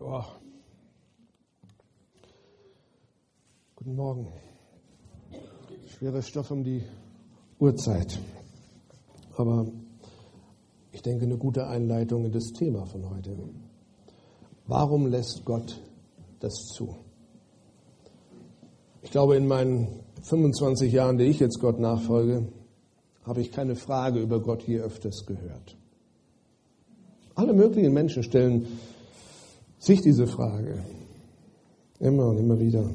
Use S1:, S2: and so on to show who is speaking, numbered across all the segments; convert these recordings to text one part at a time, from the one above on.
S1: Oh. Guten Morgen. Schwerer Stoff um die Uhrzeit. Aber ich denke, eine gute Einleitung in das Thema von heute. Warum lässt Gott das zu? Ich glaube, in meinen 25 Jahren, die ich jetzt Gott nachfolge, habe ich keine Frage über Gott je öfters gehört. Alle möglichen Menschen stellen sich diese Frage. Immer und immer wieder.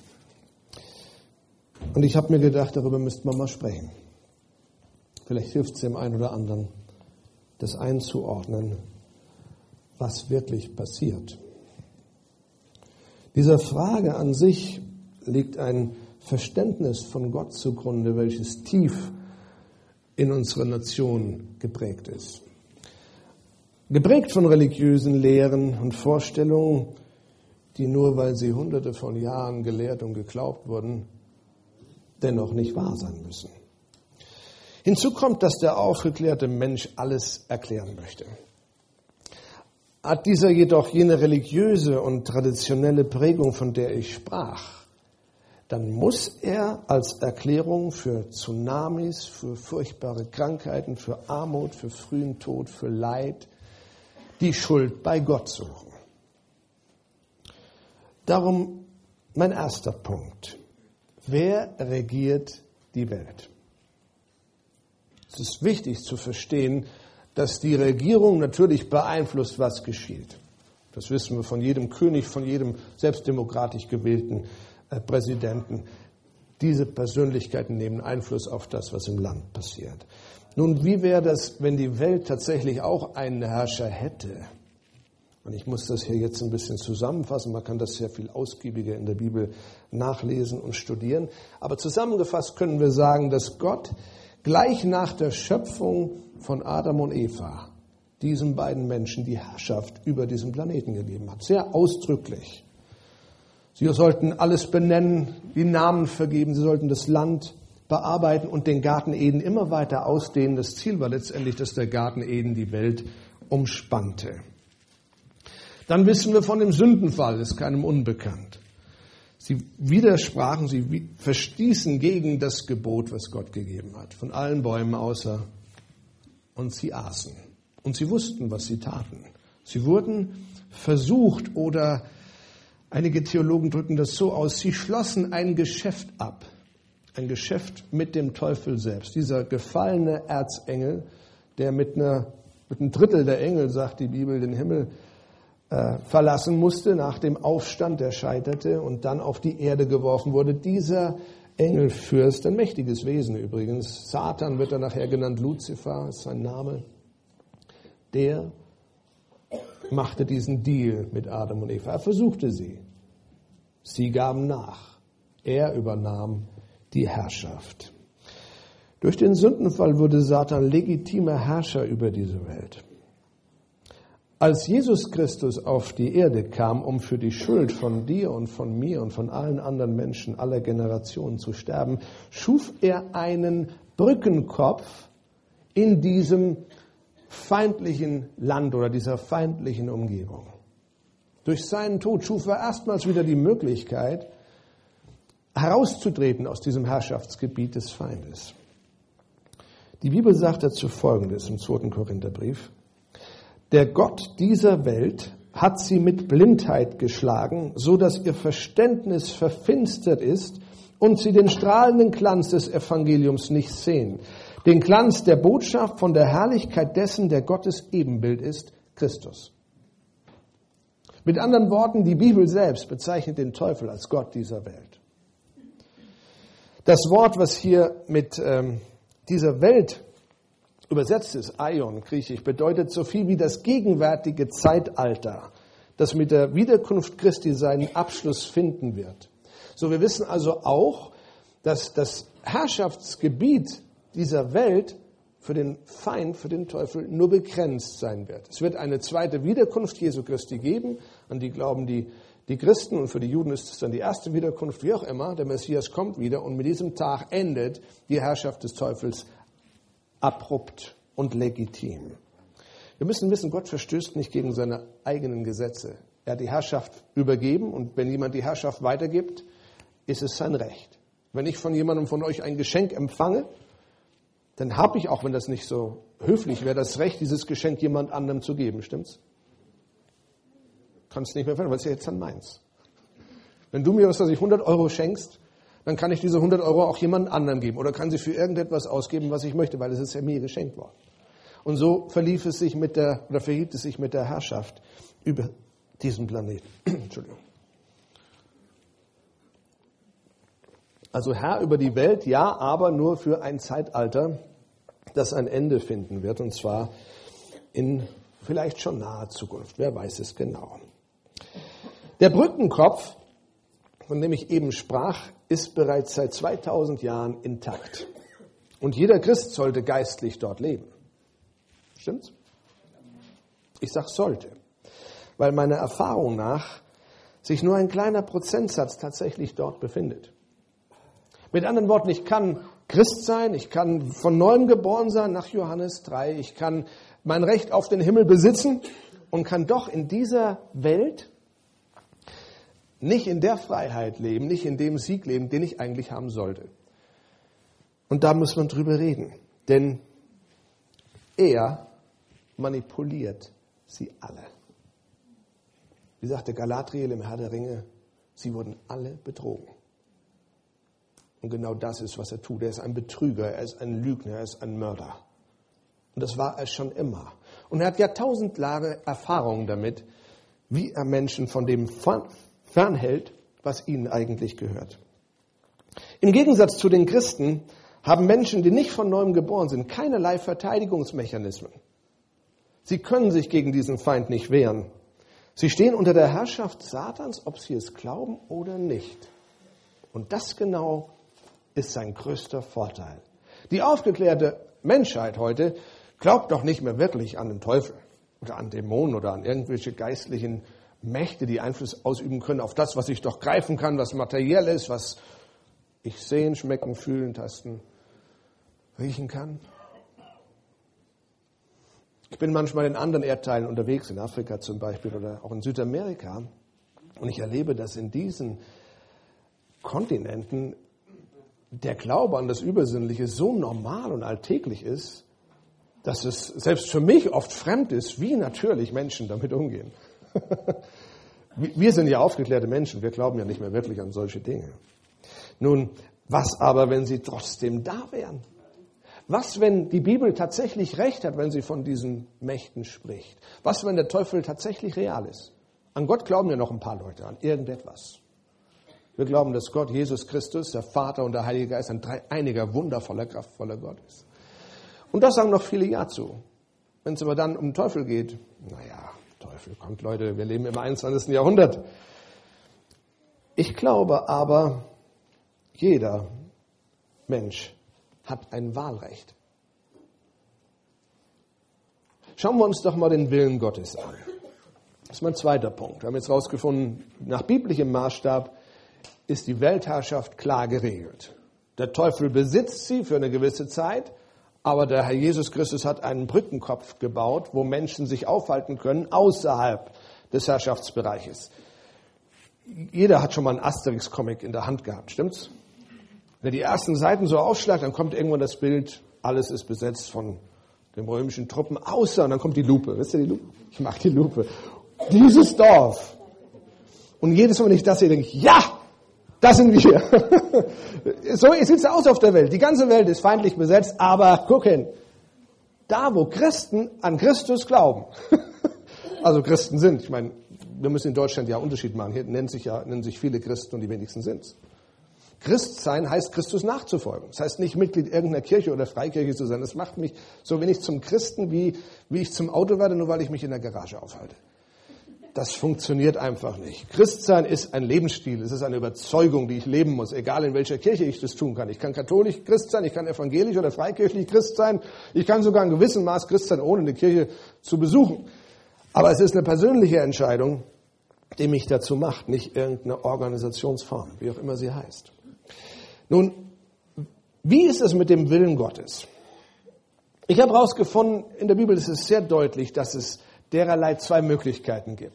S1: Und ich habe mir gedacht, darüber müsste man mal sprechen. Vielleicht hilft es dem einen oder anderen, das einzuordnen, was wirklich passiert. Dieser Frage an sich liegt ein Verständnis von Gott zugrunde, welches tief in unserer Nation geprägt ist. Geprägt von religiösen Lehren und Vorstellungen, die nur weil sie hunderte von Jahren gelehrt und geglaubt wurden, dennoch nicht wahr sein müssen. Hinzu kommt, dass der aufgeklärte Mensch alles erklären möchte. Hat dieser jedoch jene religiöse und traditionelle Prägung, von der ich sprach, dann muss er als Erklärung für Tsunamis, für furchtbare Krankheiten, für Armut, für frühen Tod, für Leid, die Schuld bei Gott suchen. Darum mein erster Punkt. Wer regiert die Welt? Es ist wichtig zu verstehen, dass die Regierung natürlich beeinflusst, was geschieht. Das wissen wir von jedem König, von jedem selbst demokratisch gewählten Präsidenten. Diese Persönlichkeiten nehmen Einfluss auf das, was im Land passiert. Nun, wie wäre das, wenn die Welt tatsächlich auch einen Herrscher hätte? Und ich muss das hier jetzt ein bisschen zusammenfassen. Man kann das sehr viel ausgiebiger in der Bibel nachlesen und studieren. Aber zusammengefasst können wir sagen, dass Gott gleich nach der Schöpfung von Adam und Eva diesen beiden Menschen die Herrschaft über diesen Planeten gegeben hat. Sehr ausdrücklich. Sie sollten alles benennen, die Namen vergeben, sie sollten das Land bearbeiten und den Garten Eden immer weiter ausdehnen. Das Ziel war letztendlich, dass der Garten Eden die Welt umspannte. Dann wissen wir von dem Sündenfall, ist keinem unbekannt. Sie widersprachen, sie verstießen gegen das Gebot, was Gott gegeben hat, von allen Bäumen außer, und sie aßen. Und sie wussten, was sie taten. Sie wurden versucht, oder einige Theologen drücken das so aus, sie schlossen ein Geschäft ab. Ein Geschäft mit dem Teufel selbst. Dieser gefallene Erzengel, der mit einem Drittel der Engel, sagt die Bibel, den Himmel verlassen musste nach dem Aufstand, der scheiterte und dann auf die Erde geworfen wurde. Dieser Engelfürst, ein mächtiges Wesen übrigens, Satan wird er nachher genannt, Luzifer ist sein Name, der machte diesen Deal mit Adam und Eva. Er versuchte sie. Sie gaben nach. Er übernahm die Herrschaft. Durch den Sündenfall wurde Satan legitimer Herrscher über diese Welt. Als Jesus Christus auf die Erde kam, um für die Schuld von dir und von mir und von allen anderen Menschen aller Generationen zu sterben, schuf er einen Brückenkopf in diesem feindlichen Land oder dieser feindlichen Umgebung. Durch seinen Tod schuf er erstmals wieder die Möglichkeit, herauszutreten aus diesem Herrschaftsgebiet des Feindes. Die Bibel sagt dazu Folgendes im 2. Korintherbrief. Der Gott dieser Welt hat sie mit Blindheit geschlagen, so dass ihr Verständnis verfinstert ist und sie den strahlenden Glanz des Evangeliums nicht sehen. Den Glanz der Botschaft von der Herrlichkeit dessen, der Gottes Ebenbild ist, Christus. Mit anderen Worten, die Bibel selbst bezeichnet den Teufel als Gott dieser Welt. Das Wort, was hier mit dieser Welt übersetzt ist, Aion, griechisch, bedeutet so viel wie das gegenwärtige Zeitalter, das mit der Wiederkunft Christi seinen Abschluss finden wird. So, wir wissen also auch, dass das Herrschaftsgebiet dieser Welt für den Feind, für den Teufel, nur begrenzt sein wird. Es wird eine zweite Wiederkunft Jesu Christi geben, an die glauben die Christen, und für die Juden ist es dann die erste Wiederkunft, wie auch immer. Der Messias kommt wieder und mit diesem Tag endet die Herrschaft des Teufels abrupt und legitim. Wir müssen wissen, Gott verstößt nicht gegen seine eigenen Gesetze. Er hat die Herrschaft übergeben und wenn jemand die Herrschaft weitergibt, ist es sein Recht. Wenn ich von jemandem von euch ein Geschenk empfange, dann habe ich, auch wenn das nicht so höflich wäre, das Recht, dieses Geschenk jemand anderem zu geben. Stimmt's? Kannst nicht mehr verändern, weil es ja jetzt dann meins. Wenn du mir, 100 Euro schenkst, dann kann ich diese 100 Euro auch jemand anderem geben oder kann sie für irgendetwas ausgeben, was ich möchte, weil es ist ja mir geschenkt worden. Und so verhielt es sich mit der Herrschaft über diesen Planeten. Entschuldigung. Also Herr über die Welt, ja, aber nur für ein Zeitalter, das ein Ende finden wird, und zwar in vielleicht schon naher Zukunft. Wer weiß es genau. Der Brückenkopf, von dem ich eben sprach, ist bereits seit 2000 Jahren intakt. Und jeder Christ sollte geistlich dort leben. Stimmt's? Ich sage sollte, weil meiner Erfahrung nach sich nur ein kleiner Prozentsatz tatsächlich dort befindet. Mit anderen Worten, ich kann Christ sein, ich kann von neuem geboren sein nach Johannes 3, ich kann mein Recht auf den Himmel besitzen und kann doch in dieser Welt nicht in der Freiheit leben, nicht in dem Sieg leben, den ich eigentlich haben sollte. Und da muss man drüber reden, denn er manipuliert sie alle. Wie sagte Galadriel im Herr der Ringe, sie wurden alle betrogen. Und genau das ist, was er tut. Er ist ein Betrüger, er ist ein Lügner, er ist ein Mörder. Und das war er schon immer. Und er hat Jahrtausend Jahre Erfahrung damit, wie er Menschen von dem fernhält, was ihnen eigentlich gehört. Im Gegensatz zu den Christen haben Menschen, die nicht von neuem geboren sind, keinerlei Verteidigungsmechanismen. Sie können sich gegen diesen Feind nicht wehren. Sie stehen unter der Herrschaft Satans, ob sie es glauben oder nicht. Und das genau ist sein größter Vorteil. Die aufgeklärte Menschheit heute glaubt doch nicht mehr wirklich an den Teufel oder an Dämonen oder an irgendwelche geistlichen Mächte, die Einfluss ausüben können auf das, was ich doch greifen kann, was materiell ist, was ich sehen, schmecken, fühlen, tasten, riechen kann. Ich bin manchmal in anderen Erdteilen unterwegs, in Afrika zum Beispiel oder auch in Südamerika, und ich erlebe, dass in diesen Kontinenten der Glaube an das Übersinnliche so normal und alltäglich ist, dass es selbst für mich oft fremd ist, wie natürlich Menschen damit umgehen. Wir sind ja aufgeklärte Menschen, wir glauben ja nicht mehr wirklich an solche Dinge. Nun, was aber, wenn sie trotzdem da wären? Was, wenn die Bibel tatsächlich recht hat, wenn sie von diesen Mächten spricht? Was, wenn der Teufel tatsächlich real ist? An Gott glauben ja noch ein paar Leute, an irgendetwas. Wir glauben, dass Gott, Jesus Christus, der Vater und der Heilige Geist, ein dreieiniger, wundervoller, kraftvoller Gott ist. Und das sagen noch viele Ja zu. Wenn es aber dann um den Teufel geht, naja, Teufel, kommt Leute, wir leben im 21. Jahrhundert. Ich glaube aber, jeder Mensch hat ein Wahlrecht. Schauen wir uns doch mal den Willen Gottes an. Das ist mein zweiter Punkt. Wir haben jetzt herausgefunden, nach biblischem Maßstab ist die Weltherrschaft klar geregelt. Der Teufel besitzt sie für eine gewisse Zeit, aber der Herr Jesus Christus hat einen Brückenkopf gebaut, wo Menschen sich aufhalten können außerhalb des Herrschaftsbereiches. Jeder hat schon mal einen Asterix-Comic in der Hand gehabt, stimmt's? Wenn er die ersten Seiten so aufschlagt, dann kommt irgendwann das Bild, alles ist besetzt von den römischen Truppen, außer, und dann kommt die Lupe. Wisst ihr die Lupe? Ich mag die Lupe. Dieses Dorf. Und jedes Mal, wenn ich das sehe, denke ich, ja, das sind wir. So sieht es aus auf der Welt. Die ganze Welt ist feindlich besetzt, aber gucken, da wo Christen an Christus glauben, also Christen sind, ich meine, wir müssen in Deutschland ja einen Unterschied machen, hier nennen sich viele Christen und die wenigsten sind es. Christ sein heißt, Christus nachzufolgen. Das heißt nicht Mitglied irgendeiner Kirche oder Freikirche zu sein. Das macht mich so wenig zum Christen, wie ich zum Auto werde, nur weil ich mich in der Garage aufhalte. Das funktioniert einfach nicht. Christsein ist ein Lebensstil, es ist eine Überzeugung, die ich leben muss, egal in welcher Kirche ich das tun kann. Ich kann katholisch Christ sein, ich kann evangelisch oder freikirchlich Christ sein, ich kann sogar in gewissem Maß Christ sein, ohne eine Kirche zu besuchen. Aber es ist eine persönliche Entscheidung, die mich dazu macht, nicht irgendeine Organisationsform, wie auch immer sie heißt. Nun, wie ist es mit dem Willen Gottes? Ich habe herausgefunden, in der Bibel ist es sehr deutlich, dass es dererlei zwei Möglichkeiten gibt.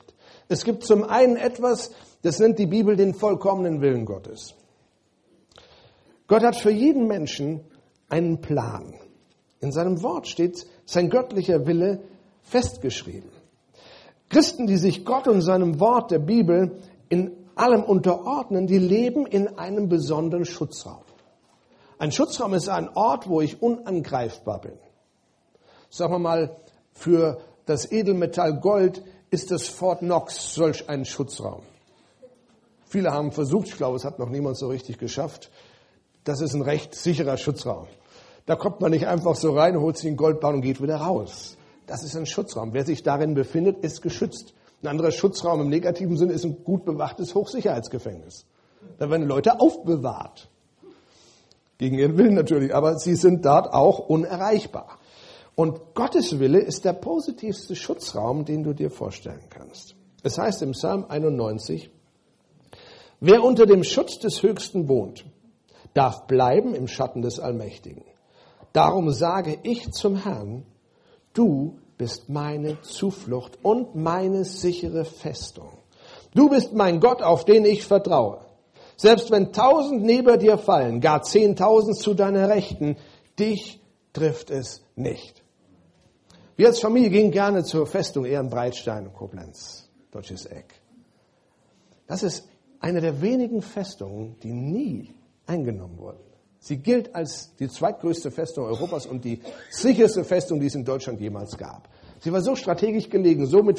S1: Es gibt zum einen etwas, das nennt die Bibel den vollkommenen Willen Gottes. Gott hat für jeden Menschen einen Plan. In seinem Wort steht sein göttlicher Wille festgeschrieben. Christen, die sich Gott und seinem Wort der Bibel in allem unterordnen, die leben in einem besonderen Schutzraum. Ein Schutzraum ist ein Ort, wo ich unangreifbar bin. Sagen wir mal, für das Edelmetall Gold ist das Fort Knox solch ein Schutzraum. Viele haben versucht, ich glaube, es hat noch niemand so richtig geschafft. Das ist ein recht sicherer Schutzraum. Da kommt man nicht einfach so rein, holt sich einen Goldbarren und geht wieder raus. Das ist ein Schutzraum. Wer sich darin befindet, ist geschützt. Ein anderer Schutzraum im negativen Sinn ist ein gut bewachtes Hochsicherheitsgefängnis. Da werden Leute aufbewahrt. Gegen ihren Willen natürlich, aber sie sind dort auch unerreichbar. Und Gottes Wille ist der positivste Schutzraum, den du dir vorstellen kannst. Es heißt im Psalm 91, wer unter dem Schutz des Höchsten wohnt, darf bleiben im Schatten des Allmächtigen. Darum sage ich zum Herrn, du bist meine Zuflucht und meine sichere Festung. Du bist mein Gott, auf den ich vertraue. Selbst wenn 1000 neben dir fallen, gar 10.000 zu deiner Rechten, dich trifft es nicht. Wir als Familie gingen gerne zur Festung Ehrenbreitstein in Koblenz, Deutsches Eck. Das ist eine der wenigen Festungen, die nie eingenommen wurden. Sie gilt als die zweitgrößte Festung Europas und die sicherste Festung, die es in Deutschland jemals gab. Sie war so strategisch gelegen, so mit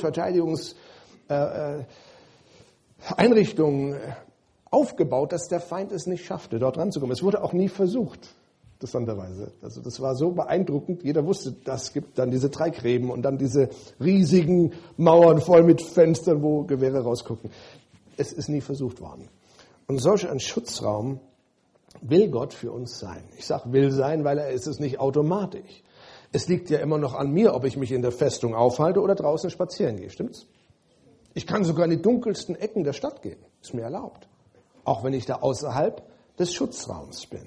S1: Verteidigungseinrichtungen aufgebaut, dass der Feind es nicht schaffte, dort ranzukommen. Es wurde auch nie versucht, interessanterweise. Also das war so beeindruckend. Jeder wusste, das gibt dann diese Treigräben und dann diese riesigen Mauern voll mit Fenstern, wo Gewehre rausgucken. Es ist nie versucht worden. Und solch ein Schutzraum will Gott für uns sein. Ich sage will sein, weil er ist es nicht automatisch. Es liegt ja immer noch an mir, ob ich mich in der Festung aufhalte oder draußen spazieren gehe, stimmt's? Ich kann sogar in die dunkelsten Ecken der Stadt gehen, ist mir erlaubt. Auch wenn ich da außerhalb des Schutzraums bin.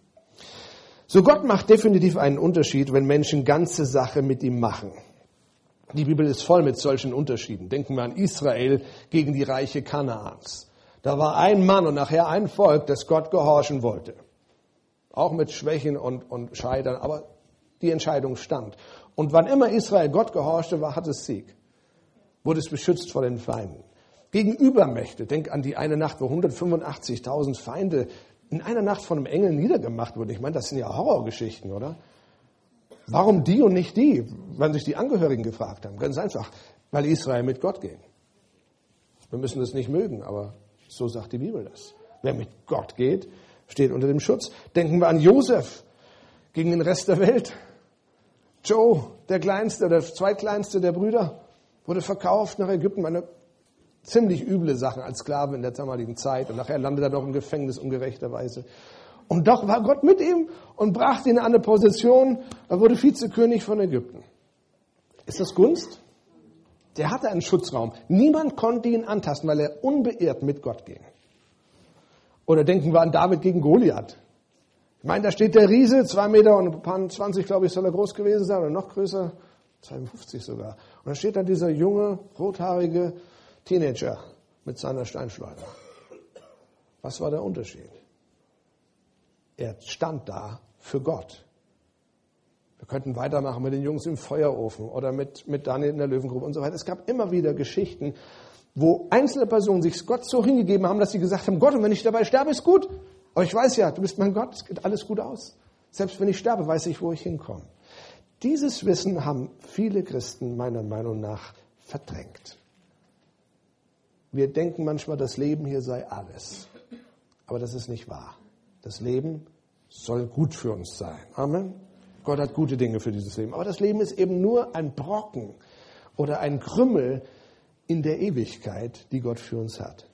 S1: So, Gott macht definitiv einen Unterschied, wenn Menschen ganze Sache mit ihm machen. Die Bibel ist voll mit solchen Unterschieden. Denken wir an Israel gegen die Reiche Kanaans. Da war ein Mann und nachher ein Volk, das Gott gehorchen wollte. Auch mit Schwächen und Scheitern, aber die Entscheidung stand. Und wann immer Israel Gott gehorchte, hat es Sieg. Wurde es beschützt vor den Feinden. Gegen Übermächte, denk an die eine Nacht, wo 185.000 Feinde in einer Nacht von einem Engel niedergemacht wurden. Ich meine, das sind ja Horrorgeschichten, oder? Warum die und nicht die? Weil sich die Angehörigen gefragt haben. Ganz einfach, weil Israel mit Gott ging. Wir müssen das nicht mögen, aber so sagt die Bibel das. Wer mit Gott geht, steht unter dem Schutz. Denken wir an Josef gegen den Rest der Welt. Joe, der kleinste, der zweitkleinste der Brüder, wurde verkauft nach Ägypten. Eine ziemlich üble Sache als Sklave in der damaligen Zeit. Und nachher landete er noch im Gefängnis ungerechterweise. Und doch war Gott mit ihm und brachte ihn an eine Position, er wurde Vizekönig von Ägypten. Ist das Gunst? Der hatte einen Schutzraum. Niemand konnte ihn antasten, weil er unbeirrt mit Gott ging. Oder denken wir an David gegen Goliath. Ich meine, da steht der Riese, 2 Meter und ein paar 20, glaube ich, soll er groß gewesen sein, oder noch größer, 52 sogar. Und dann steht da dieser junge, rothaarige Teenager mit seiner Steinschleuder. Was war der Unterschied? Er stand da für Gott. Wir könnten weitermachen mit den Jungs im Feuerofen oder mit Daniel in der Löwengrube und so weiter. Es gab immer wieder Geschichten, wo einzelne Personen sich Gott so hingegeben haben, dass sie gesagt haben, Gott, und wenn ich dabei sterbe, ist gut. Aber ich weiß ja, du bist mein Gott, es geht alles gut aus. Selbst wenn ich sterbe, weiß ich, wo ich hinkomme. Dieses Wissen haben viele Christen meiner Meinung nach verdrängt. Wir denken manchmal, das Leben hier sei alles. Aber das ist nicht wahr. Das Leben soll gut für uns sein. Amen. Gott hat gute Dinge für dieses Leben. Aber das Leben ist eben nur ein Brocken oder ein Krümmel in der Ewigkeit, die Gott für uns hat.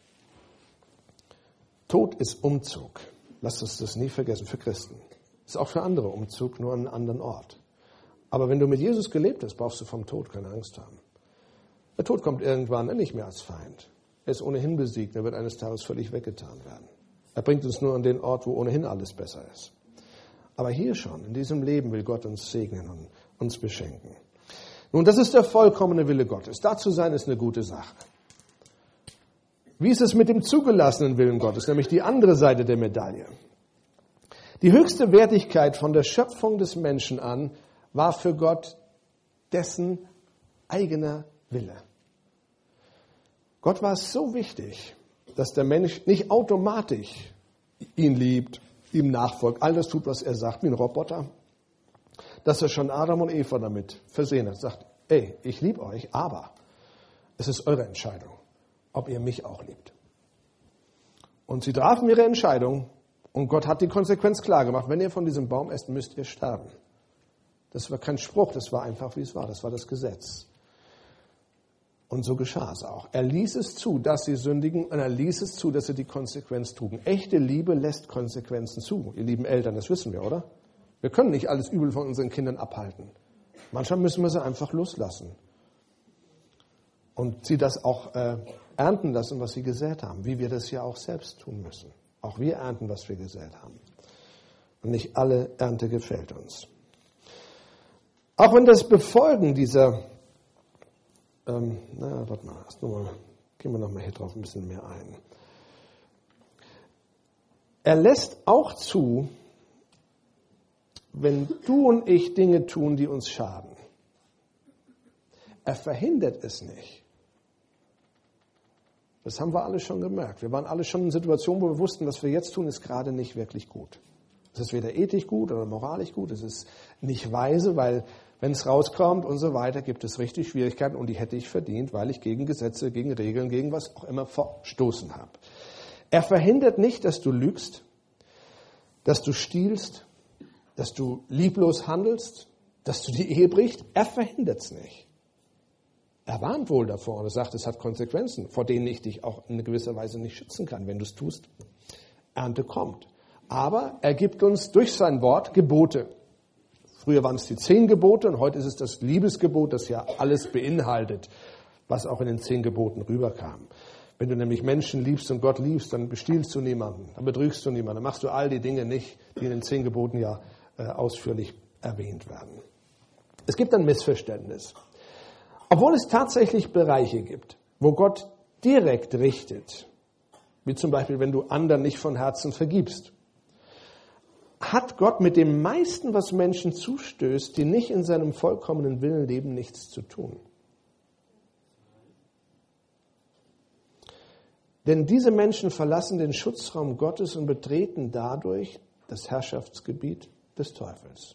S1: Tod ist Umzug. Lasst uns das nie vergessen, für Christen. Ist auch für andere Umzug, nur an einen anderen Ort. Aber wenn du mit Jesus gelebt hast, brauchst du vom Tod keine Angst haben. Der Tod kommt irgendwann nicht mehr als Feind. Er ist ohnehin besiegt, er wird eines Tages völlig weggetan werden. Er bringt uns nur an den Ort, wo ohnehin alles besser ist. Aber hier schon, in diesem Leben will Gott uns segnen und uns beschenken. Nun, das ist der vollkommene Wille Gottes. Da zu sein ist eine gute Sache. Wie ist es mit dem zugelassenen Willen Gottes, nämlich die andere Seite der Medaille? Die höchste Wertigkeit von der Schöpfung des Menschen an war für Gott dessen eigener Wille. Gott war es so wichtig, dass der Mensch nicht automatisch ihn liebt, ihm nachfolgt, all das tut, was er sagt, wie ein Roboter, dass er schon Adam und Eva damit versehen hat. Sagt, ey, ich liebe euch, aber es ist eure Entscheidung, ob ihr mich auch liebt. Und sie trafen ihre Entscheidung und Gott hat die Konsequenz klar gemacht. Wenn ihr von diesem Baum esst, müsst ihr sterben. Das war kein Spruch, das war einfach, wie es war. Das war das Gesetz. Und so geschah es auch. Er ließ es zu, dass sie sündigen und er ließ es zu, dass sie die Konsequenz trugen. Echte Liebe lässt Konsequenzen zu. Ihr lieben Eltern, das wissen wir, oder? Wir können nicht alles Übel von unseren Kindern abhalten. Manchmal müssen wir sie einfach loslassen. Und sie das auch ernten lassen, was sie gesät haben. Wie wir das ja auch selbst tun müssen. Auch wir ernten, was wir gesät haben. Und nicht alle Ernte gefällt uns. Auch wenn das Befolgen dieser, gehen wir nochmal hier drauf ein bisschen mehr ein. Er lässt auch zu, wenn du und ich Dinge tun, die uns schaden. Er verhindert es nicht. Das haben wir alle schon gemerkt. Wir waren alle schon in Situationen, wo wir wussten, was wir jetzt tun, ist gerade nicht wirklich gut. Es ist weder ethisch gut oder moralisch gut. Es ist nicht weise, weil wenn es rauskommt und so weiter, gibt es richtig Schwierigkeiten und die hätte ich verdient, weil ich gegen Gesetze, gegen Regeln, gegen was auch immer verstoßen habe. Er verhindert nicht, dass du lügst, dass du stiehlst, dass du lieblos handelst, dass du die Ehe brichst. Er verhindert es nicht. Er warnt wohl davor und er sagt, es hat Konsequenzen, vor denen ich dich auch in gewisser Weise nicht schützen kann. Wenn du es tust, Ernte kommt. Aber er gibt uns durch sein Wort Gebote. Früher waren es die 10 Gebote und heute ist es das Liebesgebot, das ja alles beinhaltet, was auch in den 10 Geboten rüberkam. Wenn du nämlich Menschen liebst und Gott liebst, dann bestiehlst du niemanden, dann betrügst du niemanden, dann machst du all die Dinge nicht, die in den 10 Geboten ja ausführlich erwähnt werden. Es gibt ein Missverständnis. Obwohl es tatsächlich Bereiche gibt, wo Gott direkt richtet, wie zum Beispiel, wenn du anderen nicht von Herzen vergibst, hat Gott mit dem meisten, was Menschen zustößt, die nicht in seinem vollkommenen Willen leben, nichts zu tun. Denn diese Menschen verlassen den Schutzraum Gottes und betreten dadurch das Herrschaftsgebiet des Teufels.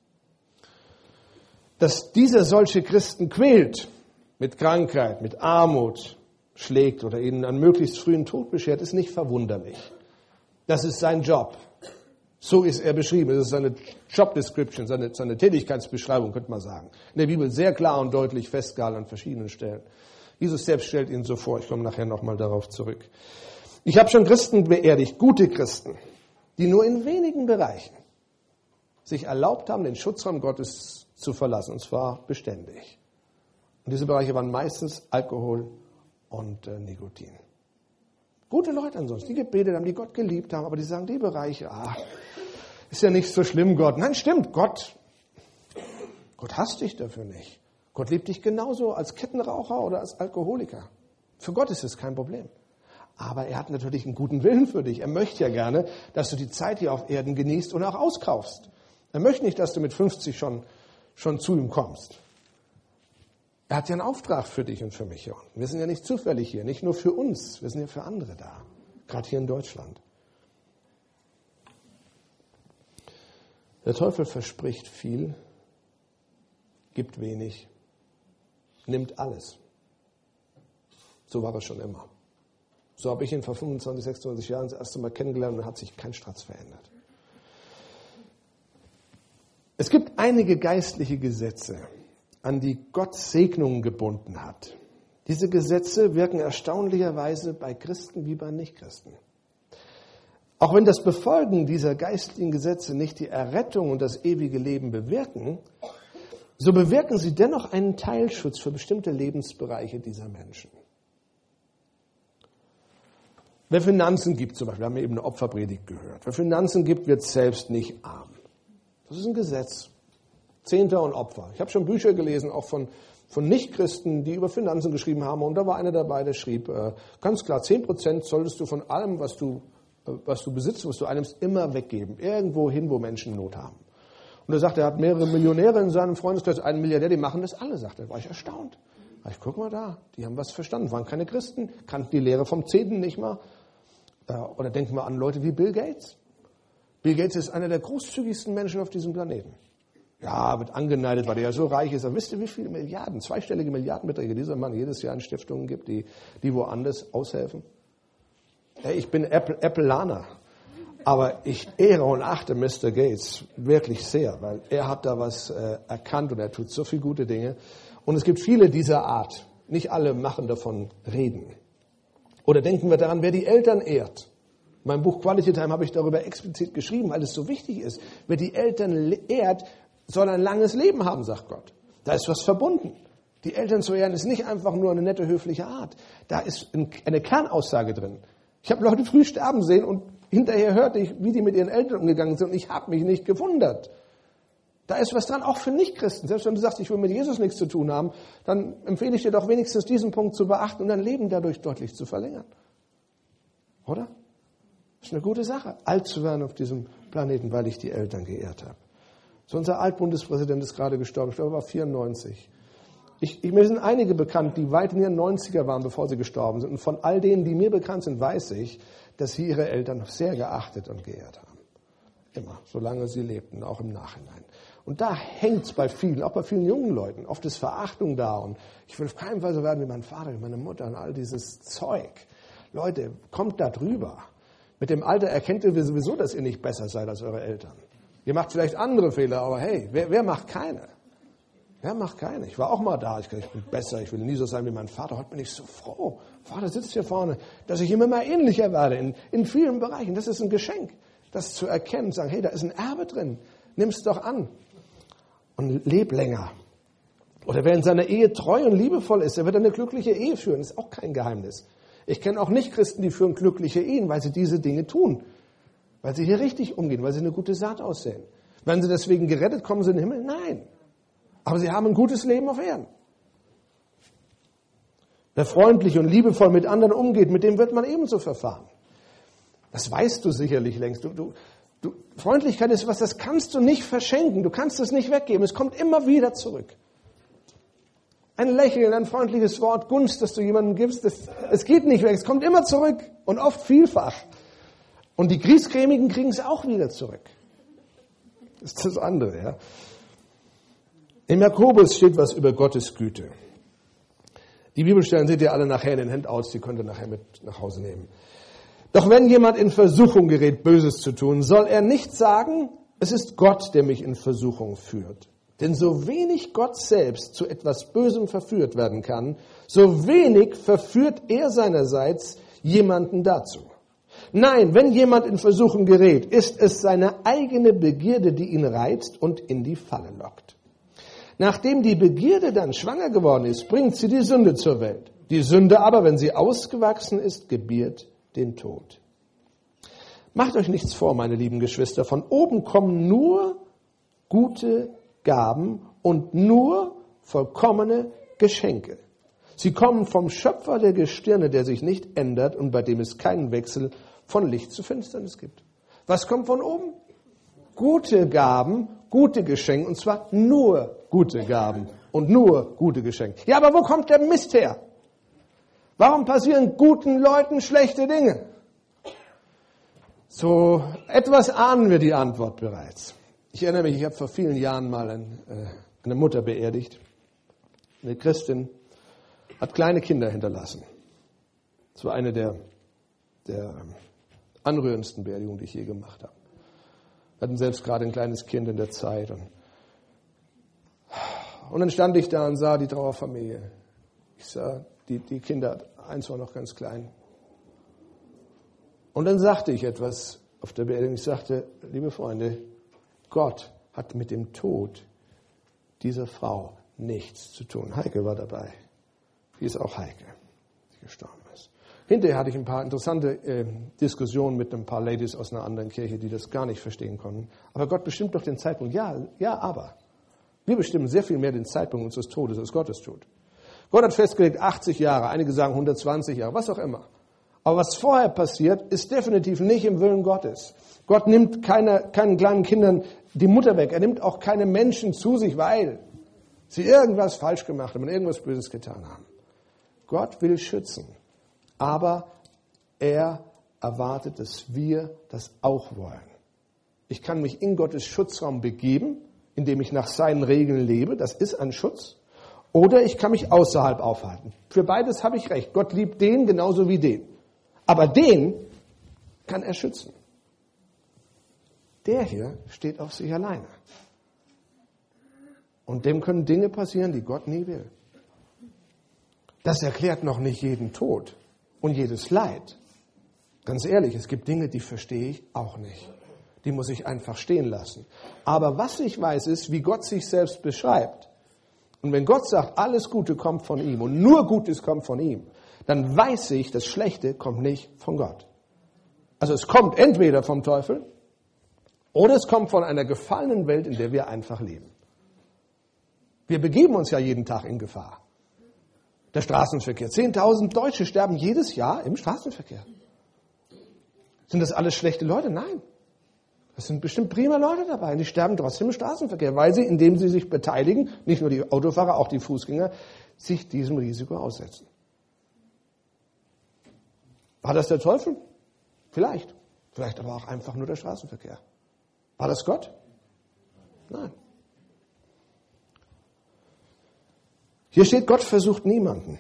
S1: Dass dieser solche Christen quält, mit Krankheit, mit Armut schlägt oder ihnen einen möglichst frühen Tod beschert, ist nicht verwunderlich. Das ist sein Job. So ist er beschrieben. Das ist seine Job Description, seine Tätigkeitsbeschreibung, könnte man sagen. In der Bibel sehr klar und deutlich festgehalten an verschiedenen Stellen. Jesus selbst stellt ihn so vor. Ich komme nachher nochmal darauf zurück. Ich habe schon Christen beerdigt, gute Christen, die nur in wenigen Bereichen sich erlaubt haben, den Schutzraum Gottes zu verlassen, und zwar beständig. Und diese Bereiche waren meistens Alkohol und Nikotin. Gute Leute ansonsten, die gebetet haben, die Gott geliebt haben, aber die sagen, die Bereiche, ist ja nicht so schlimm, Gott. Nein, stimmt, Gott hasst dich dafür nicht. Gott liebt dich genauso als Kettenraucher oder als Alkoholiker. Für Gott ist es kein Problem. Aber er hat natürlich einen guten Willen für dich. Er möchte ja gerne, dass du die Zeit hier auf Erden genießt und auch auskaufst. Er möchte nicht, dass du mit 50 schon zu ihm kommst. Er hat ja einen Auftrag für dich und für mich hier. Wir sind ja nicht zufällig hier, nicht nur für uns, wir sind ja für andere da, gerade hier in Deutschland. Der Teufel verspricht viel, gibt wenig, nimmt alles. So war es schon immer. So habe ich ihn vor 25, 26 Jahren das erste Mal kennengelernt und hat sich kein Strats verändert. Es gibt einige geistliche Gesetze, an die Gott Segnungen gebunden hat. Diese Gesetze wirken erstaunlicherweise bei Christen wie bei Nichtchristen. Auch wenn das Befolgen dieser geistlichen Gesetze nicht die Errettung und das ewige Leben bewirken, so bewirken sie dennoch einen Teilschutz für bestimmte Lebensbereiche dieser Menschen. Wer Finanzen gibt zum Beispiel, wir haben eben eine Opferpredigt gehört, wer Finanzen gibt, wird selbst nicht arm. Das ist ein Gesetz. Zehnter und Opfer. Ich habe schon Bücher gelesen, auch von von Nichtchristen, die über Finanzen geschrieben haben. Und da war einer dabei, der schrieb, ganz klar, 10% solltest du von allem, was du besitzt, was du einnimmst, immer weggeben. Irgendwo hin, wo Menschen Not haben. Und er sagt, er hat mehrere Millionäre in seinem Freundeskreis, einen Milliardär, die machen das alle, sagt er. Da war ich erstaunt. Guck mal da, die haben was verstanden, waren keine Christen, kannten die Lehre vom Zehnten nicht mal. Oder denken wir an Leute wie Bill Gates. Bill Gates ist einer der großzügigsten Menschen auf diesem Planeten. Ja, wird angeneidet, weil er ja so reich ist. Aber wisst ihr, wie viele Milliarden, zweistellige Milliardenbeträge dieser Mann jedes Jahr in Stiftungen gibt, die woanders aushelfen? Ich bin Appleaner, aber ich ehre und achte Mr. Gates wirklich sehr, weil er hat da was erkannt und er tut so viele gute Dinge. Und es gibt viele dieser Art. Nicht alle machen davon Reden. Oder denken wir daran, wer die Eltern ehrt. In meinem Buch Quality Time habe ich darüber explizit geschrieben, weil es so wichtig ist. Wer die Eltern ehrt, soll ein langes Leben haben, sagt Gott. Da ist was verbunden. Die Eltern zu ehren ist nicht einfach nur eine nette, höfliche Art. Da ist eine Kernaussage drin. Ich habe Leute früh sterben sehen und hinterher hörte ich, wie die mit ihren Eltern umgegangen sind und ich habe mich nicht gewundert. Da ist was dran, auch für Nichtchristen. Selbst wenn du sagst, ich will mit Jesus nichts zu tun haben, dann empfehle ich dir doch wenigstens diesen Punkt zu beachten und dein Leben dadurch deutlich zu verlängern. Oder? Das ist eine gute Sache, alt zu werden auf diesem Planeten, weil ich die Eltern geehrt habe. So, unser Altbundespräsident ist gerade gestorben, ich glaube, er war 94. Mir sind einige bekannt, die weit in ihren 90er waren, bevor sie gestorben sind. Und von all denen, die mir bekannt sind, weiß ich, dass sie ihre Eltern sehr geachtet und geehrt haben. Immer, solange sie lebten, auch im Nachhinein. Und da hängt es bei vielen, auch bei vielen jungen Leuten. Oft ist Verachtung da und ich will auf keinen Fall so werden wie mein Vater, wie meine Mutter und all dieses Zeug. Leute, kommt da drüber. Mit dem Alter erkennt ihr sowieso, dass ihr nicht besser seid als eure Eltern. Ihr macht vielleicht andere Fehler, aber hey, wer macht keine? Wer macht keine? Ich war auch mal da, ich bin besser, ich will nie so sein wie mein Vater. Heute bin ich so froh. Vater sitzt hier vorne, dass ich immer mal ähnlicher werde in vielen Bereichen. Das ist ein Geschenk, das zu erkennen, sagen, hey, da ist ein Erbe drin, nimm's doch an. Und leb länger. Oder wer in seiner Ehe treu und liebevoll ist, der wird eine glückliche Ehe führen. Das ist auch kein Geheimnis. Ich kenne auch Nichtchristen, die führen glückliche Ehen, weil sie diese Dinge tun. Weil sie hier richtig umgehen, weil sie eine gute Saat aussehen. Werden sie deswegen gerettet, kommen sie in den Himmel? Nein. Aber sie haben ein gutes Leben auf Erden. Wer freundlich und liebevoll mit anderen umgeht, mit dem wird man ebenso verfahren. Das weißt du sicherlich längst. Freundlichkeit ist was, das kannst du nicht verschenken. Du kannst es nicht weggeben. Es kommt immer wieder zurück. Ein Lächeln, ein freundliches Wort, Gunst, das du jemandem gibst, es geht nicht weg. Es kommt immer zurück und oft vielfach. Und die Griesgrämigen kriegen es auch wieder zurück. Das ist das andere, ja. Im Jakobus steht was über Gottes Güte. Die Bibelstellen seht ihr alle nachher in den Handouts, die könnt ihr nachher mit nach Hause nehmen. Doch wenn jemand in Versuchung gerät, Böses zu tun, soll er nicht sagen, es ist Gott, der mich in Versuchung führt. Denn so wenig Gott selbst zu etwas Bösem verführt werden kann, so wenig verführt er seinerseits jemanden dazu. Nein, wenn jemand in Versuchung gerät, ist es seine eigene Begierde, die ihn reizt und in die Falle lockt. Nachdem die Begierde dann schwanger geworden ist, bringt sie die Sünde zur Welt. Die Sünde aber, wenn sie ausgewachsen ist, gebiert den Tod. Macht euch nichts vor, meine lieben Geschwister, von oben kommen nur gute Gaben und nur vollkommene Geschenke. Sie kommen vom Schöpfer der Gestirne, der sich nicht ändert und bei dem es keinen Wechsel von Licht zu Finsternis gibt. Was kommt von oben? Gute Gaben, gute Geschenke, und zwar nur gute Gaben und nur gute Geschenke. Ja, aber wo kommt der Mist her? Warum passieren guten Leuten schlechte Dinge? So etwas ahnen wir die Antwort bereits. Ich erinnere mich, ich habe vor vielen Jahren mal eine Mutter beerdigt, eine Christin, hat kleine Kinder hinterlassen. Das war eine der anrührendsten Beerdigungen, die ich je gemacht habe. Wir hatten selbst gerade ein kleines Kind in der Zeit. Und dann stand ich da und sah die Trauerfamilie. Ich sah die Kinder, eins war noch ganz klein. Und dann sagte ich etwas auf der Beerdigung. Ich sagte, liebe Freunde, Gott hat mit dem Tod dieser Frau nichts zu tun. Heike war dabei. Die ist auch Heike, die gestorben ist. Hinterher hatte ich ein paar interessante Diskussionen mit ein paar Ladies aus einer anderen Kirche, die das gar nicht verstehen konnten. Aber Gott bestimmt doch den Zeitpunkt. Ja, aber. Wir bestimmen sehr viel mehr den Zeitpunkt unseres Todes, als Gott es tut. Gott hat festgelegt 80 Jahre, einige sagen 120 Jahre, was auch immer. Aber was vorher passiert, ist definitiv nicht im Willen Gottes. Gott nimmt keinen kleinen Kindern die Mutter weg. Er nimmt auch keine Menschen zu sich, weil sie irgendwas falsch gemacht haben und irgendwas Böses getan haben. Gott will schützen, aber er erwartet, dass wir das auch wollen. Ich kann mich in Gottes Schutzraum begeben, indem ich nach seinen Regeln lebe. Das ist ein Schutz. Oder ich kann mich außerhalb aufhalten. Für beides habe ich recht. Gott liebt den genauso wie den. Aber den kann er schützen. Der hier steht auf sich alleine. Und dem können Dinge passieren, die Gott nie will. Das erklärt noch nicht jeden Tod und jedes Leid. Ganz ehrlich, es gibt Dinge, die verstehe ich auch nicht. Die muss ich einfach stehen lassen. Aber was ich weiß, ist, wie Gott sich selbst beschreibt. Und wenn Gott sagt, alles Gute kommt von ihm und nur Gutes kommt von ihm, dann weiß ich, das Schlechte kommt nicht von Gott. Also es kommt entweder vom Teufel oder es kommt von einer gefallenen Welt, in der wir einfach leben. Wir begeben uns ja jeden Tag in Gefahr. Der Straßenverkehr. 10.000 Deutsche sterben jedes Jahr im Straßenverkehr. Sind das alles schlechte Leute? Nein. Das sind bestimmt prima Leute dabei. Und die sterben trotzdem im Straßenverkehr, weil sie, indem sie sich beteiligen, nicht nur die Autofahrer, auch die Fußgänger, sich diesem Risiko aussetzen. War das der Teufel? Vielleicht. Vielleicht aber auch einfach nur der Straßenverkehr. War das Gott? Nein. Hier steht, Gott versucht niemanden.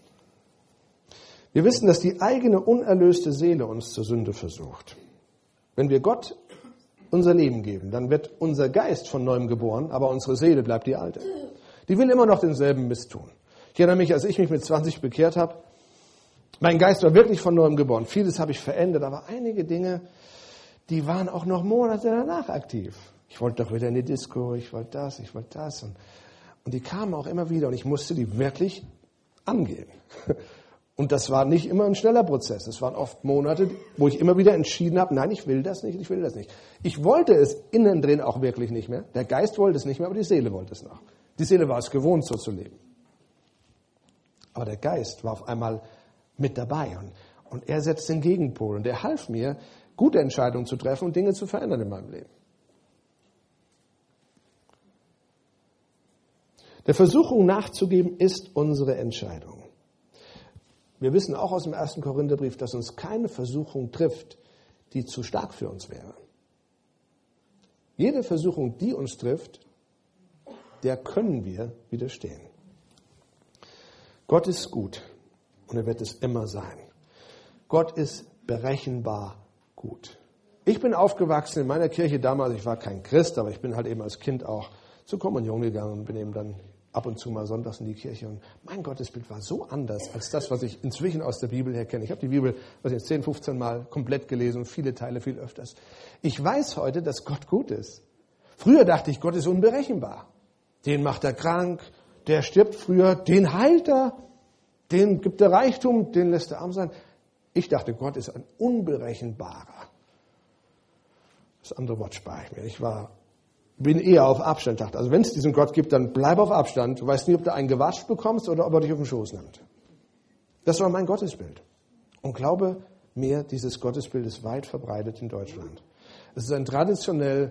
S1: Wir wissen, dass die eigene unerlöste Seele uns zur Sünde versucht. Wenn wir Gott unser Leben geben, dann wird unser Geist von neuem geboren, aber unsere Seele bleibt die alte. Die will immer noch denselben Mist tun. Ich erinnere mich, als ich mich mit 20 bekehrt habe, mein Geist war wirklich von neuem geboren. Vieles habe ich verändert, aber einige Dinge, die waren auch noch Monate danach aktiv. Ich wollte doch wieder in die Disco, ich wollte das. Und die kamen auch immer wieder und ich musste die wirklich angehen. Und das war nicht immer ein schneller Prozess. Es waren oft Monate, wo ich immer wieder entschieden habe, nein, ich will das nicht. Ich wollte es innen drin auch wirklich nicht mehr. Der Geist wollte es nicht mehr, aber die Seele wollte es noch. Die Seele war es gewohnt, so zu leben. Aber der Geist war auf einmal mit dabei und er setzt den Gegenpol und er half mir, gute Entscheidungen zu treffen und Dinge zu verändern in meinem Leben. Der Versuchung nachzugeben ist unsere Entscheidung. Wir wissen auch aus dem 1. Korintherbrief, dass uns keine Versuchung trifft, die zu stark für uns wäre. Jede Versuchung, die uns trifft, der können wir widerstehen. Gott ist gut und er wird es immer sein. Gott ist berechenbar gut. Ich bin aufgewachsen in meiner Kirche damals, ich war kein Christ, aber ich bin halt eben als Kind auch zur Kommunion gegangen und bin eben dann ab und zu mal sonntags in die Kirche. Und mein Gottesbild war so anders als das, was ich inzwischen aus der Bibel her kenne. Ich habe die Bibel 10, 15 Mal komplett gelesen, viele Teile viel öfters. Ich weiß heute, dass Gott gut ist. Früher dachte ich, Gott ist unberechenbar. Den macht er krank, der stirbt früher, den heilt er, den gibt er Reichtum, den lässt er arm sein. Ich dachte, Gott ist ein unberechenbarer. Das andere Wort spare ich mir. Bin eher auf Abstand, dachte. Also wenn es diesen Gott gibt, dann bleib auf Abstand. Du weißt nie, ob du einen gewatscht bekommst oder ob er dich auf den Schoß nimmt. Das war mein Gottesbild. Und glaube mir, dieses Gottesbild ist weit verbreitet in Deutschland. Es ist ein traditionell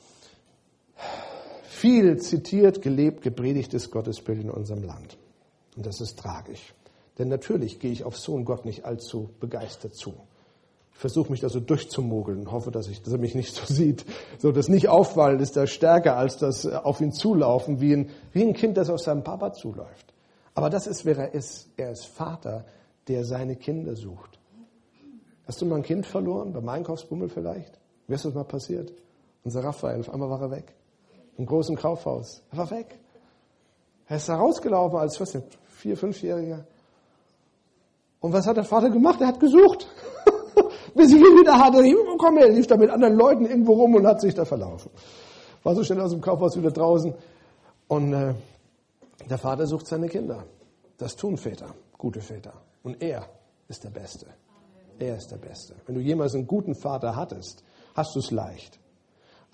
S1: viel zitiert, gelebt, gepredigtes Gottesbild in unserem Land. Und das ist tragisch. Denn natürlich gehe ich auf so einen Gott nicht allzu begeistert zu. Ich versuche mich da so durchzumogeln und hoffe, dass er mich nicht so sieht. So, das Nicht-Auffallen ist da stärker als das auf ihn zulaufen, wie ein Kind, das auf seinem Papa zuläuft. Aber das ist, wer er ist. Er ist Vater, der seine Kinder sucht. Hast du mal ein Kind verloren? Beim Einkaufsbummel vielleicht? Wie ist das mal passiert? Unser Raphael, auf einmal war er weg. Im großen Kaufhaus. Er war weg. Er ist da rausgelaufen als, 4-, 5-Jähriger. Und was hat der Vater gemacht? Er hat gesucht. Bis ich ihn wieder hatte, er lief da mit anderen Leuten irgendwo rum und hat sich da verlaufen. War so schnell aus dem Kaufhaus wieder draußen. Und der Vater sucht seine Kinder. Das tun Väter, gute Väter. Und er ist der Beste. Er ist der Beste. Wenn du jemals einen guten Vater hattest, hast du es leicht.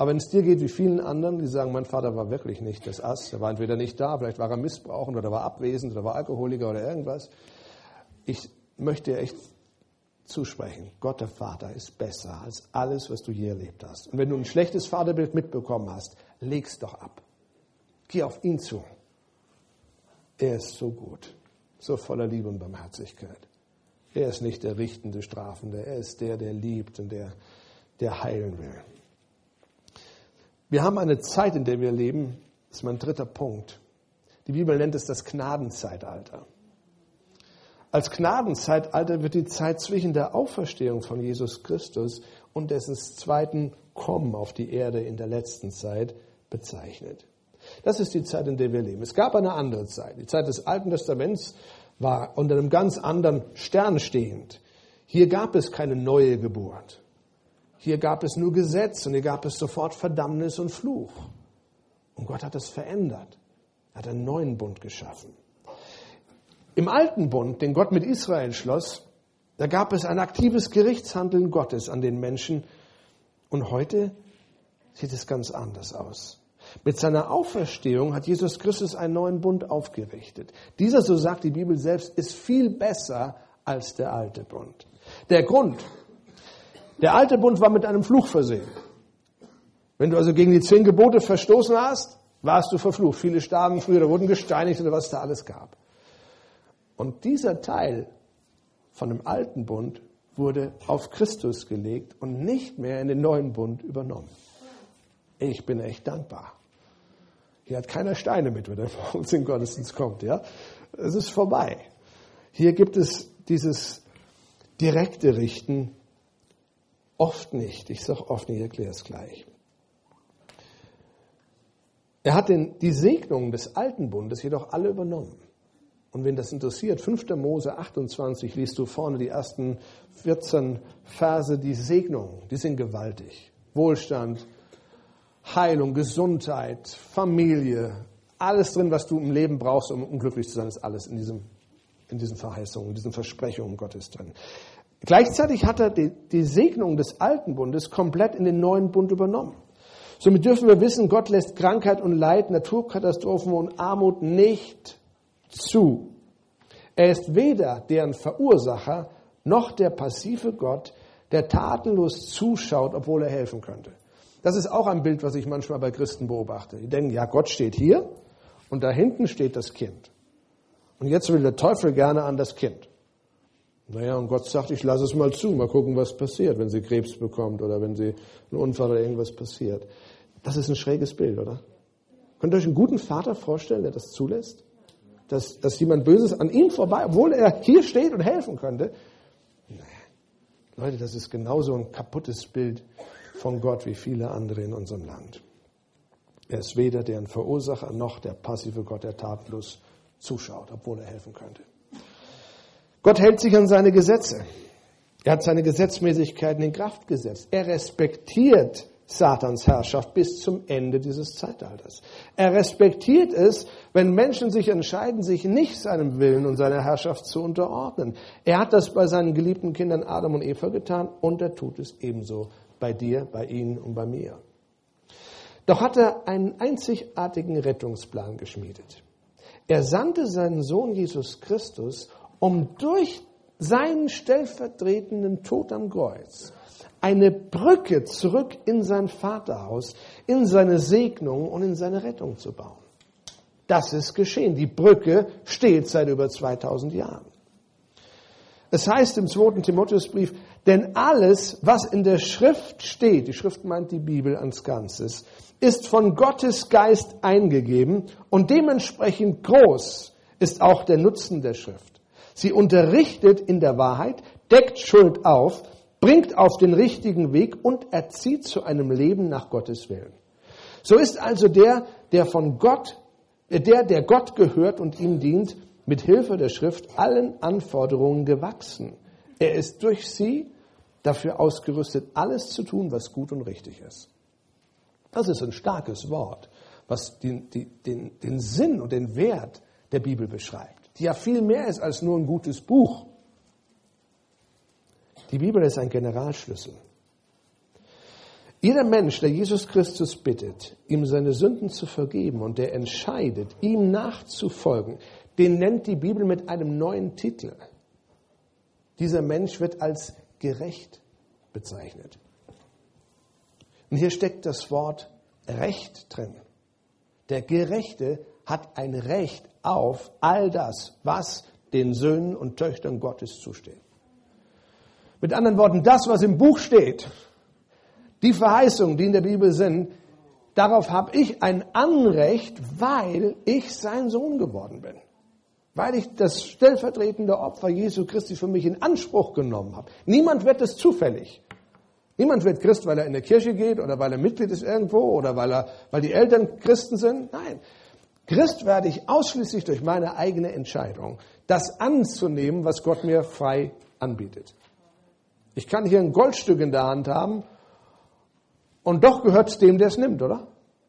S1: Aber wenn es dir geht wie vielen anderen, die sagen, mein Vater war wirklich nicht das Ass, er war entweder nicht da, vielleicht war er missbrauchend oder war abwesend oder war Alkoholiker oder irgendwas. Ich möchte dir echt zusprechen, Gott der Vater ist besser als alles, was du je erlebt hast. Und wenn du ein schlechtes Vaterbild mitbekommen hast, leg's doch ab. Geh auf ihn zu. Er ist so gut, so voller Liebe und Barmherzigkeit. Er ist nicht der richtende, strafende, er ist der liebt und der heilen will. Wir haben eine Zeit, in der wir leben, das ist mein dritter Punkt. Die Bibel nennt es das Gnadenzeitalter. Als Gnadenzeitalter wird die Zeit zwischen der Auferstehung von Jesus Christus und dessen zweiten Kommen auf die Erde in der letzten Zeit bezeichnet. Das ist die Zeit, in der wir leben. Es gab eine andere Zeit. Die Zeit des Alten Testaments war unter einem ganz anderen Stern stehend. Hier gab es keine neue Geburt. Hier gab es nur Gesetz und hier gab es sofort Verdammnis und Fluch. Und Gott hat das verändert. Er hat einen neuen Bund geschaffen. Im alten Bund, den Gott mit Israel schloss, da gab es ein aktives Gerichtshandeln Gottes an den Menschen. Und heute sieht es ganz anders aus. Mit seiner Auferstehung hat Jesus Christus einen neuen Bund aufgerichtet. Dieser, so sagt die Bibel selbst, ist viel besser als der alte Bund. Der Grund: Der alte Bund war mit einem Fluch versehen. Wenn du also gegen die 10 Gebote verstoßen hast, warst du verflucht. Viele starben früher, wurden gesteinigt oder was da alles gab. Und dieser Teil von dem alten Bund wurde auf Christus gelegt und nicht mehr in den neuen Bund übernommen. Ich bin echt dankbar. Hier hat keiner Steine mit, wenn er bei uns in den Gottesdienst kommt. Ja? Es ist vorbei. Hier gibt es dieses direkte Richten oft nicht. Ich sage oft nicht, ich erkläre es gleich. Er hat die Segnungen des alten Bundes jedoch alle übernommen. Und wenn das interessiert, 5. Mose 28, liest du vorne die ersten 14 Verse, die Segnungen, die sind gewaltig. Wohlstand, Heilung, Gesundheit, Familie, alles drin, was du im Leben brauchst, um glücklich zu sein, ist alles in diesen Verheißungen, in diesen Versprechungen Gottes drin. Gleichzeitig hat er die Segnung des alten Bundes komplett in den neuen Bund übernommen. Somit dürfen wir wissen, Gott lässt Krankheit und Leid, Naturkatastrophen und Armut nicht zu. Er ist weder deren Verursacher noch der passive Gott, der tatenlos zuschaut, obwohl er helfen könnte. Das ist auch ein Bild, was ich manchmal bei Christen beobachte. Die denken, ja, Gott steht hier und da hinten steht das Kind. Und jetzt will der Teufel gerne an das Kind. Naja, und Gott sagt, ich lasse es mal zu, mal gucken, was passiert, wenn sie Krebs bekommt oder wenn sie einen Unfall oder irgendwas passiert. Das ist ein schräges Bild, oder? Könnt ihr euch einen guten Vater vorstellen, der das zulässt? Dass jemand Böses an ihm vorbei, obwohl er hier steht und helfen könnte? Nee. Leute, das ist genauso ein kaputtes Bild von Gott wie viele andere in unserem Land. Er ist weder deren Verursacher noch der passive Gott, der tatenlos zuschaut, obwohl er helfen könnte. Gott hält sich an seine Gesetze. Er hat seine Gesetzmäßigkeiten in Kraft gesetzt. Er respektiert Satans Herrschaft bis zum Ende dieses Zeitalters. Er respektiert es, wenn Menschen sich entscheiden, sich nicht seinem Willen und seiner Herrschaft zu unterordnen. Er hat das bei seinen geliebten Kindern Adam und Eva getan und er tut es ebenso bei dir, bei ihnen und bei mir. Doch hat er einen einzigartigen Rettungsplan geschmiedet. Er sandte seinen Sohn Jesus Christus, um durch seinen stellvertretenden Tod am Kreuz eine Brücke zurück in sein Vaterhaus, in seine Segnung und in seine Rettung zu bauen. Das ist geschehen. Die Brücke steht seit über 2000 Jahren. Es heißt im 2. Timotheusbrief, denn alles, was in der Schrift steht, die Schrift meint die Bibel als Ganzes, ist von Gottes Geist eingegeben und dementsprechend groß ist auch der Nutzen der Schrift. Sie unterrichtet in der Wahrheit, deckt Schuld auf, bringt auf den richtigen Weg und erzieht zu einem Leben nach Gottes Willen. So ist also der Gott gehört und ihm dient, mit Hilfe der Schrift allen Anforderungen gewachsen. Er ist durch sie dafür ausgerüstet, alles zu tun, was gut und richtig ist. Das ist ein starkes Wort, was den Sinn und den Wert der Bibel beschreibt, die ja viel mehr ist als nur ein gutes Buch. Die Bibel ist ein Generalschlüssel. Jeder Mensch, der Jesus Christus bittet, ihm seine Sünden zu vergeben und der entscheidet, ihm nachzufolgen, den nennt die Bibel mit einem neuen Titel. Dieser Mensch wird als gerecht bezeichnet. Und hier steckt das Wort Recht drin. Der Gerechte hat ein Recht auf all das, was den Söhnen und Töchtern Gottes zusteht. Mit anderen Worten, das, was im Buch steht, die Verheißungen, die in der Bibel sind, darauf habe ich ein Anrecht, weil ich sein Sohn geworden bin. Weil ich das stellvertretende Opfer Jesu Christi für mich in Anspruch genommen habe. Niemand wird es zufällig. Niemand wird Christ, weil er in der Kirche geht oder weil er Mitglied ist irgendwo oder weil die Eltern Christen sind. Nein, Christ werde ich ausschließlich durch meine eigene Entscheidung, das anzunehmen, was Gott mir frei anbietet. Ich kann hier ein Goldstück in der Hand haben und doch gehört es dem, der es nimmt, oder?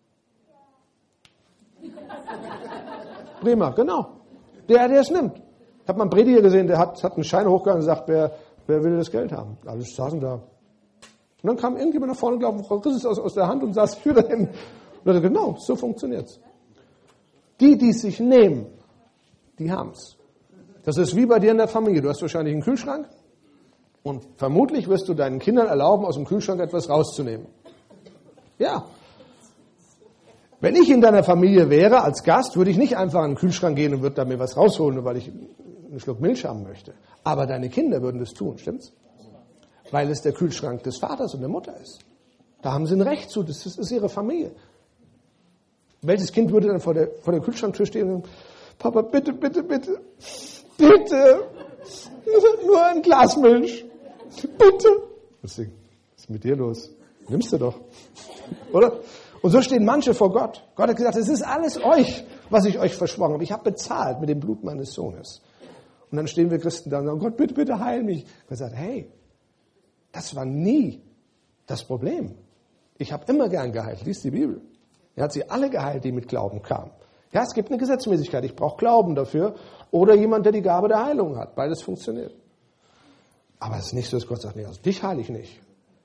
S1: Prima, genau. Der es nimmt. Ich habe mal einen Prediger gesehen, der hat einen Schein hochgegangen und gesagt, wer will das Geld haben? Alle saßen da. Und dann kam irgendjemand nach vorne, glaube ich, riss es aus der Hand und saß wieder hin. Und er genau, so funktioniert's. Die es sich nehmen, die haben's. Das ist wie bei dir in der Familie. Du hast wahrscheinlich einen Kühlschrank und vermutlich wirst du deinen Kindern erlauben, aus dem Kühlschrank etwas rauszunehmen. Ja. Wenn ich in deiner Familie wäre, als Gast, würde ich nicht einfach in den Kühlschrank gehen und würde da mir was rausholen, nur weil ich einen Schluck Milch haben möchte. Aber deine Kinder würden das tun, stimmt's? Weil es der Kühlschrank des Vaters und der Mutter ist. Da haben sie ein Recht zu, das ist ihre Familie. Welches Kind würde dann vor der Kühlschranktür stehen und sagen, Papa, bitte, bitte, bitte, bitte, nur ein Glas Milch, bitte. Was ist mit dir los? Nimmst du doch, oder? Und so stehen manche vor Gott. Gott hat gesagt, es ist alles euch, was ich euch versprochen habe. Ich habe bezahlt mit dem Blut meines Sohnes. Und dann stehen wir Christen da und sagen, Gott, bitte, bitte heil mich. Gott sagt, hey, das war nie das Problem. Ich habe immer gern geheilt. Lies die Bibel. Er hat sie alle geheilt, die mit Glauben kamen. Ja, es gibt eine Gesetzmäßigkeit. Ich brauche Glauben dafür. Oder jemand, der die Gabe der Heilung hat. Beides funktioniert. Aber es ist nicht so, dass Gott sagt, nee, also dich heile ich nicht.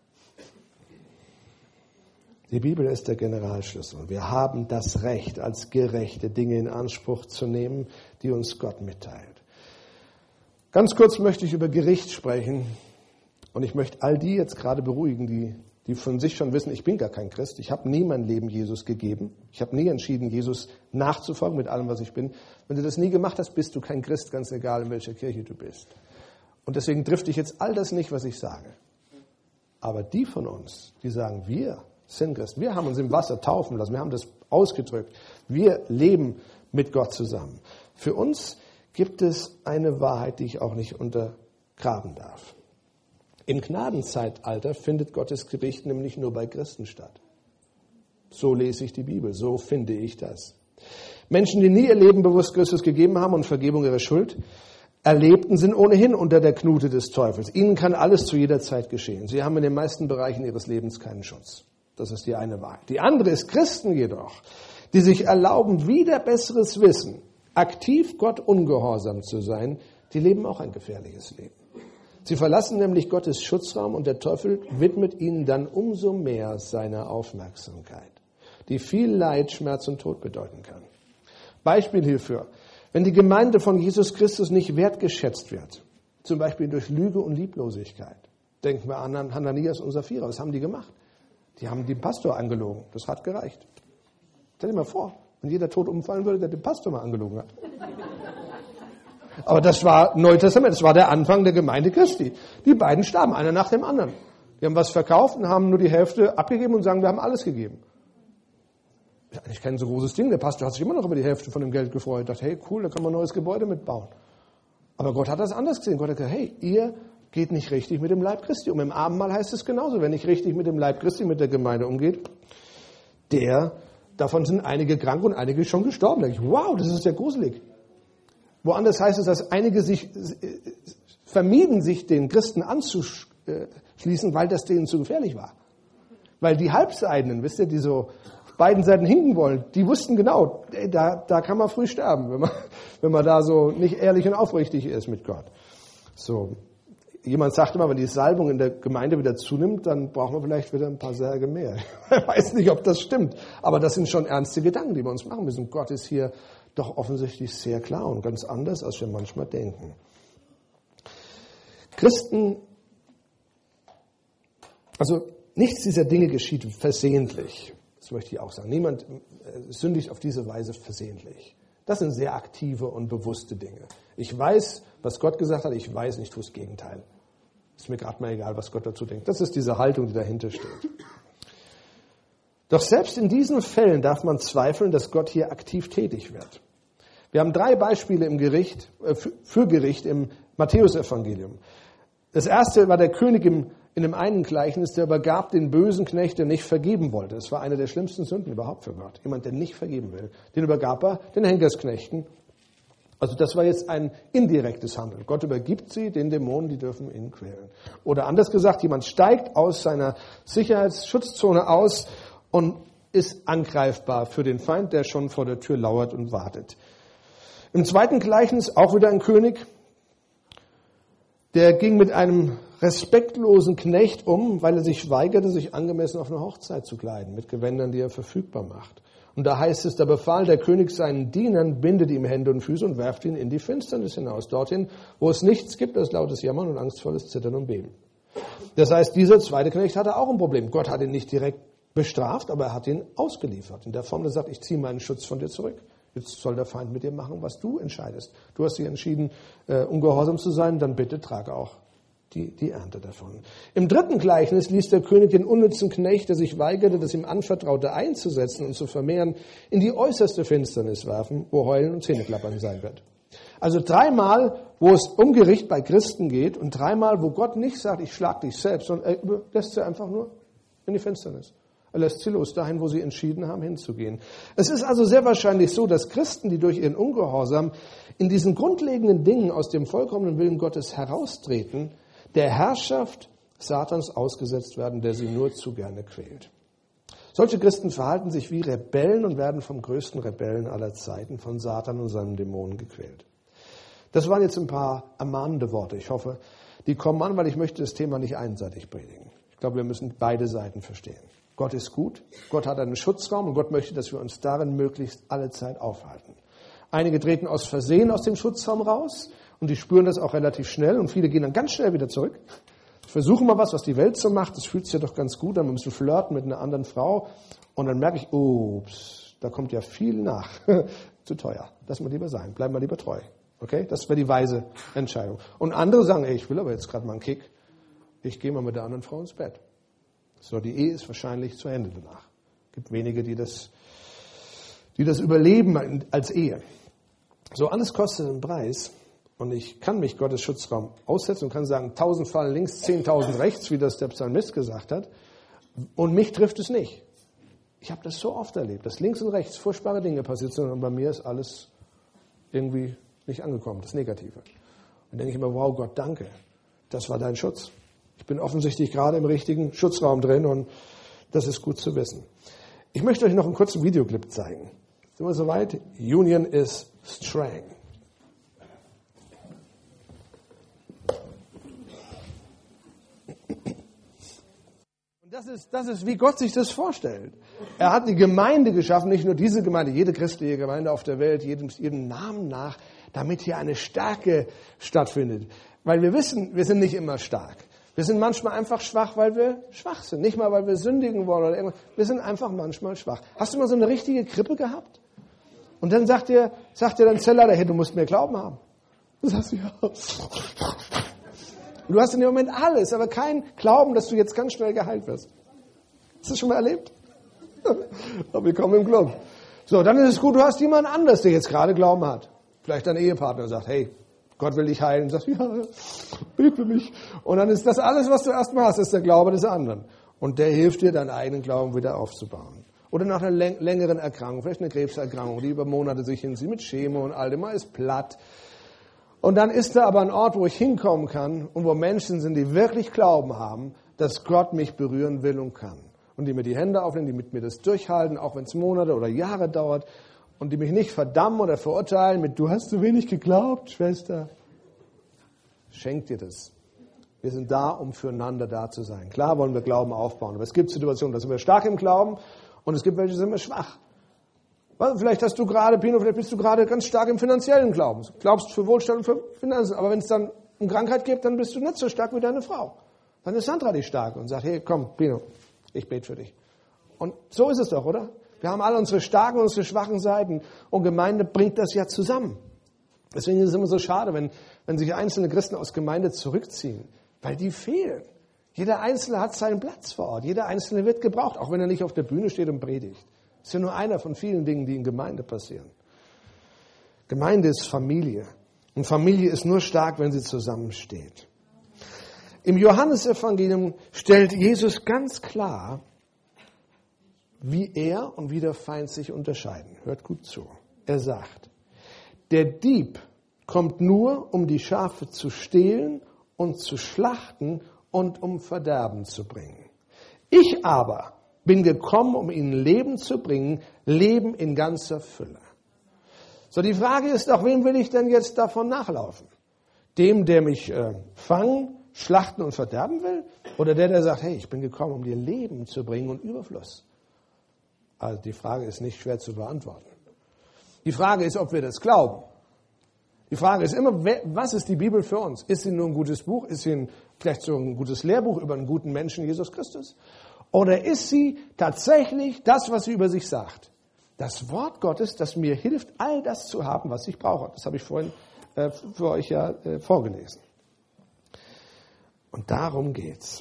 S1: Die Bibel ist der Generalschlüssel. Wir haben das Recht, als Gerechte Dinge in Anspruch zu nehmen, die uns Gott mitteilt. Ganz kurz möchte ich über Gericht sprechen. Und ich möchte all die jetzt gerade beruhigen, die von sich schon wissen, ich bin gar kein Christ. Ich habe nie mein Leben Jesus gegeben. Ich habe nie entschieden, Jesus nachzufolgen mit allem, was ich bin. Wenn du das nie gemacht hast, bist du kein Christ, ganz egal, in welcher Kirche du bist. Und deswegen trifft dich jetzt all das nicht, was ich sage. Aber die von uns, die sagen, wir sind Christen, wir haben uns im Wasser taufen lassen, wir haben das ausgedrückt. Wir leben mit Gott zusammen. Für uns gibt es eine Wahrheit, die ich auch nicht untergraben darf. Im Gnadenzeitalter findet Gottes Gericht nämlich nur bei Christen statt. So lese ich die Bibel, so finde ich das. Menschen, die nie ihr Leben bewusst Christus gegeben haben und Vergebung ihrer Schuld erlebten, sind ohnehin unter der Knute des Teufels. Ihnen kann alles zu jeder Zeit geschehen. Sie haben in den meisten Bereichen ihres Lebens keinen Schutz. Das ist die eine Wahrheit. Die andere ist Christen jedoch, die sich erlauben, wider besseres Wissen, aktiv Gott ungehorsam zu sein, die leben auch ein gefährliches Leben. Sie verlassen nämlich Gottes Schutzraum und der Teufel widmet ihnen dann umso mehr seine Aufmerksamkeit, die viel Leid, Schmerz und Tod bedeuten kann. Beispiel hierfür, wenn die Gemeinde von Jesus Christus nicht wertgeschätzt wird, zum Beispiel durch Lüge und Lieblosigkeit. Denken wir an Hananias und Sapphira, was haben die gemacht? Die haben den Pastor angelogen, das hat gereicht. Stell dir mal vor, wenn jeder tot umfallen würde, der den Pastor mal angelogen hat. Aber das war Neues Testament, das war der Anfang der Gemeinde Christi. Die beiden starben, einer nach dem anderen. Die haben was verkauft und haben nur die Hälfte abgegeben und sagen, wir haben alles gegeben. Das ist eigentlich kein so großes Ding. Der Pastor hat sich immer noch über die Hälfte von dem Geld gefreut. Er dachte, hey, cool, da kann man ein neues Gebäude mitbauen. Aber Gott hat das anders gesehen. Gott hat gesagt, hey, ihr geht nicht richtig mit dem Leib Christi um. Im Abendmahl heißt es genauso. Wer nicht richtig mit dem Leib Christi, mit der Gemeinde umgeht, davon sind einige krank und einige schon gestorben. Da denke ich, wow, das ist ja gruselig. Woanders heißt es, dass einige vermieden, sich den Christen anzuschließen, weil das denen zu gefährlich war. Weil die Halbseidenen, wisst ihr, die so auf beiden Seiten hinken wollen, die wussten genau, da kann man früh sterben, wenn man da so nicht ehrlich und aufrichtig ist mit Gott. So, Jemand sagt immer, wenn die Salbung in der Gemeinde wieder zunimmt, dann brauchen wir vielleicht wieder ein paar Särge mehr. Ich weiß nicht, ob das stimmt, aber das sind schon ernste Gedanken, die wir uns machen müssen. Gott ist hier doch offensichtlich sehr klar und ganz anders, als wir manchmal denken. Christen, also nichts dieser Dinge geschieht versehentlich. Das möchte ich auch sagen. Niemand sündigt auf diese Weise versehentlich. Das sind sehr aktive und bewusste Dinge. Ich weiß, was Gott gesagt hat, ich weiß, ich tue das Gegenteil. Ist mir gerade mal egal, was Gott dazu denkt. Das ist diese Haltung, die dahinter steht. Doch selbst in diesen Fällen darf man zweifeln, dass Gott hier aktiv tätig wird. Wir haben 3 Beispiele für Gericht im Matthäusevangelium. Das erste war der König in dem einen Gleichnis, der übergab den bösen Knecht, der nicht vergeben wollte. Das war eine der schlimmsten Sünden überhaupt für Gott. Jemand, der nicht vergeben will. Den übergab er den Henkersknechten. Also das war jetzt ein indirektes Handeln. Gott übergibt sie den Dämonen, die dürfen ihn quälen. Oder anders gesagt, jemand steigt aus seiner Sicherheitsschutzzone aus und ist angreifbar für den Feind, der schon vor der Tür lauert und wartet. Im zweiten Gleichnis auch wieder ein König, der ging mit einem respektlosen Knecht um, weil er sich weigerte, sich angemessen auf eine Hochzeit zu kleiden, mit Gewändern, die er verfügbar macht. Und da heißt es, da befahl der König seinen Dienern, bindet ihm Hände und Füße und werft ihn in die Finsternis hinaus, dorthin, wo es nichts gibt als lautes Jammern und angstvolles Zittern und Beben. Das heißt, dieser zweite Knecht hatte auch ein Problem. Gott hat ihn nicht direkt bestraft, aber er hat ihn ausgeliefert. In der Form, der sagt, ich ziehe meinen Schutz von dir zurück. Jetzt soll der Feind mit dir machen, was du entscheidest. Du hast dich entschieden, ungehorsam zu sein, dann bitte trage auch die Ernte davon. Im dritten Gleichnis ließ der König den unnützen Knecht, der sich weigerte, das ihm Anvertraute einzusetzen und zu vermehren, in die äußerste Finsternis werfen, wo Heulen und Zähneklappern sein wird. Also 3-mal, wo es um Gericht bei Christen geht und 3-mal, wo Gott nicht sagt, ich schlag dich selbst, sondern er lässt sie einfach nur in die Finsternis. Er lässt sie los, dahin, wo sie entschieden haben, hinzugehen. Es ist also sehr wahrscheinlich so, dass Christen, die durch ihren Ungehorsam in diesen grundlegenden Dingen aus dem vollkommenen Willen Gottes heraustreten, der Herrschaft Satans ausgesetzt werden, der sie nur zu gerne quält. Solche Christen verhalten sich wie Rebellen und werden vom größten Rebellen aller Zeiten, von Satan und seinen Dämonen gequält. Das waren jetzt ein paar ermahnende Worte. Ich hoffe, die kommen an, weil ich möchte das Thema nicht einseitig predigen. Ich glaube, wir müssen beide Seiten verstehen. Gott ist gut, Gott hat einen Schutzraum und Gott möchte, dass wir uns darin möglichst alle Zeit aufhalten. Einige treten aus Versehen aus dem Schutzraum raus und die spüren das auch relativ schnell und viele gehen dann ganz schnell wieder zurück. Versuchen mal was die Welt so macht, das fühlt sich ja doch ganz gut an, wir müssen flirten mit einer anderen Frau und dann merke ich, ups, da kommt ja viel nach. Zu teuer, lass mal lieber sein, bleiben wir lieber treu. Okay, das wäre die weise Entscheidung. Und andere sagen, ey, ich will aber jetzt gerade mal einen Kick, ich gehe mal mit der anderen Frau ins Bett. So, die Ehe ist wahrscheinlich zu Ende danach. Es gibt wenige, die das überleben als Ehe. So, alles kostet einen Preis. Und ich kann mich Gottes Schutzraum aussetzen und kann sagen, 1000 fallen links, 10.000 rechts, wie das der Psalmist gesagt hat. Und mich trifft es nicht. Ich habe das so oft erlebt, dass links und rechts furchtbare Dinge passiert sind und bei mir ist alles irgendwie nicht angekommen, das Negative. Und denke ich immer, wow, Gott, danke. Das war dein Schutz. Ich bin offensichtlich gerade im richtigen Schutzraum drin und das ist gut zu wissen. Ich möchte euch noch einen kurzen Videoclip zeigen. Sind wir soweit? Union is strong. Und das ist, wie Gott sich das vorstellt. Er hat die Gemeinde geschaffen, nicht nur diese Gemeinde, jede christliche Gemeinde auf der Welt, jedem Namen nach, damit hier eine Stärke stattfindet. Weil wir wissen, wir sind nicht immer stark. Wir sind manchmal einfach schwach, weil wir schwach sind. Nicht mal, weil wir sündigen wollen oder irgendwas. Wir sind einfach manchmal schwach. Hast du mal so eine richtige Krippe gehabt? Und dann sagt dir dein Zellleiter, hey, du musst mehr Glauben haben. Du sagst, ja. Du hast in dem Moment alles, aber kein Glauben, dass du jetzt ganz schnell geheilt wirst. Hast du das schon mal erlebt? Aber wir kommen im Club. So, dann ist es gut, du hast jemand anders, der jetzt gerade Glauben hat. Vielleicht dein Ehepartner sagt, hey, Gott will dich heilen. Und sagst, ja, bet für mich. Und dann ist das alles, was du erstmal hast, ist der Glaube des anderen. Und der hilft dir, deinen eigenen Glauben wieder aufzubauen. Oder nach einer längeren Erkrankung, vielleicht eine Krebserkrankung, die über Monate sich hinzieht, mit Chemo und all dem, man ist platt. Und dann ist da aber ein Ort, wo ich hinkommen kann und wo Menschen sind, die wirklich Glauben haben, dass Gott mich berühren will und kann. Und die mir die Hände aufnehmen, die mit mir das durchhalten, auch wenn es Monate oder Jahre dauert. Und die mich nicht verdammen oder verurteilen mit, du hast zu wenig geglaubt, Schwester. Schenk dir das. Wir sind da, um füreinander da zu sein. Klar wollen wir Glauben aufbauen, aber es gibt Situationen, da sind wir stark im Glauben und es gibt welche, da sind wir schwach. Vielleicht hast du gerade, Pino, vielleicht bist du gerade ganz stark im finanziellen Glauben. Du glaubst für Wohlstand und für Finanzen, aber wenn es dann eine Krankheit gibt, dann bist du nicht so stark wie deine Frau. Dann ist Sandra die Starke und sagt, hey, komm, Pino, ich bete für dich. Und so ist es doch, oder? Wir haben alle unsere starken und unsere schwachen Seiten und Gemeinde bringt das ja zusammen. Deswegen ist es immer so schade, wenn sich einzelne Christen aus Gemeinde zurückziehen, weil die fehlen. Jeder Einzelne hat seinen Platz vor Ort. Jeder Einzelne wird gebraucht, auch wenn er nicht auf der Bühne steht und predigt. Das ist ja nur einer von vielen Dingen, die in Gemeinde passieren. Gemeinde ist Familie. Und Familie ist nur stark, wenn sie zusammensteht. Im Johannesevangelium stellt Jesus ganz klar, wie er und wie der Feind sich unterscheiden. Hört gut zu. Er sagt, der Dieb kommt nur, um die Schafe zu stehlen und zu schlachten und um Verderben zu bringen. Ich aber bin gekommen, um ihnen Leben zu bringen, Leben in ganzer Fülle. So, die Frage ist doch, wem will ich denn jetzt davon nachlaufen? Dem, der mich fangen, schlachten und verderben will? Oder der sagt, hey, ich bin gekommen, um dir Leben zu bringen und Überfluss? Also die Frage ist nicht schwer zu beantworten. Die Frage ist, ob wir das glauben. Die Frage ist immer, was ist die Bibel für uns? Ist sie nur ein gutes Buch? Ist sie vielleicht so ein gutes Lehrbuch über einen guten Menschen, Jesus Christus? Oder ist sie tatsächlich das, was sie über sich sagt? Das Wort Gottes, das mir hilft, all das zu haben, was ich brauche. Das habe ich vorhin für euch ja vorgelesen. Und darum geht's.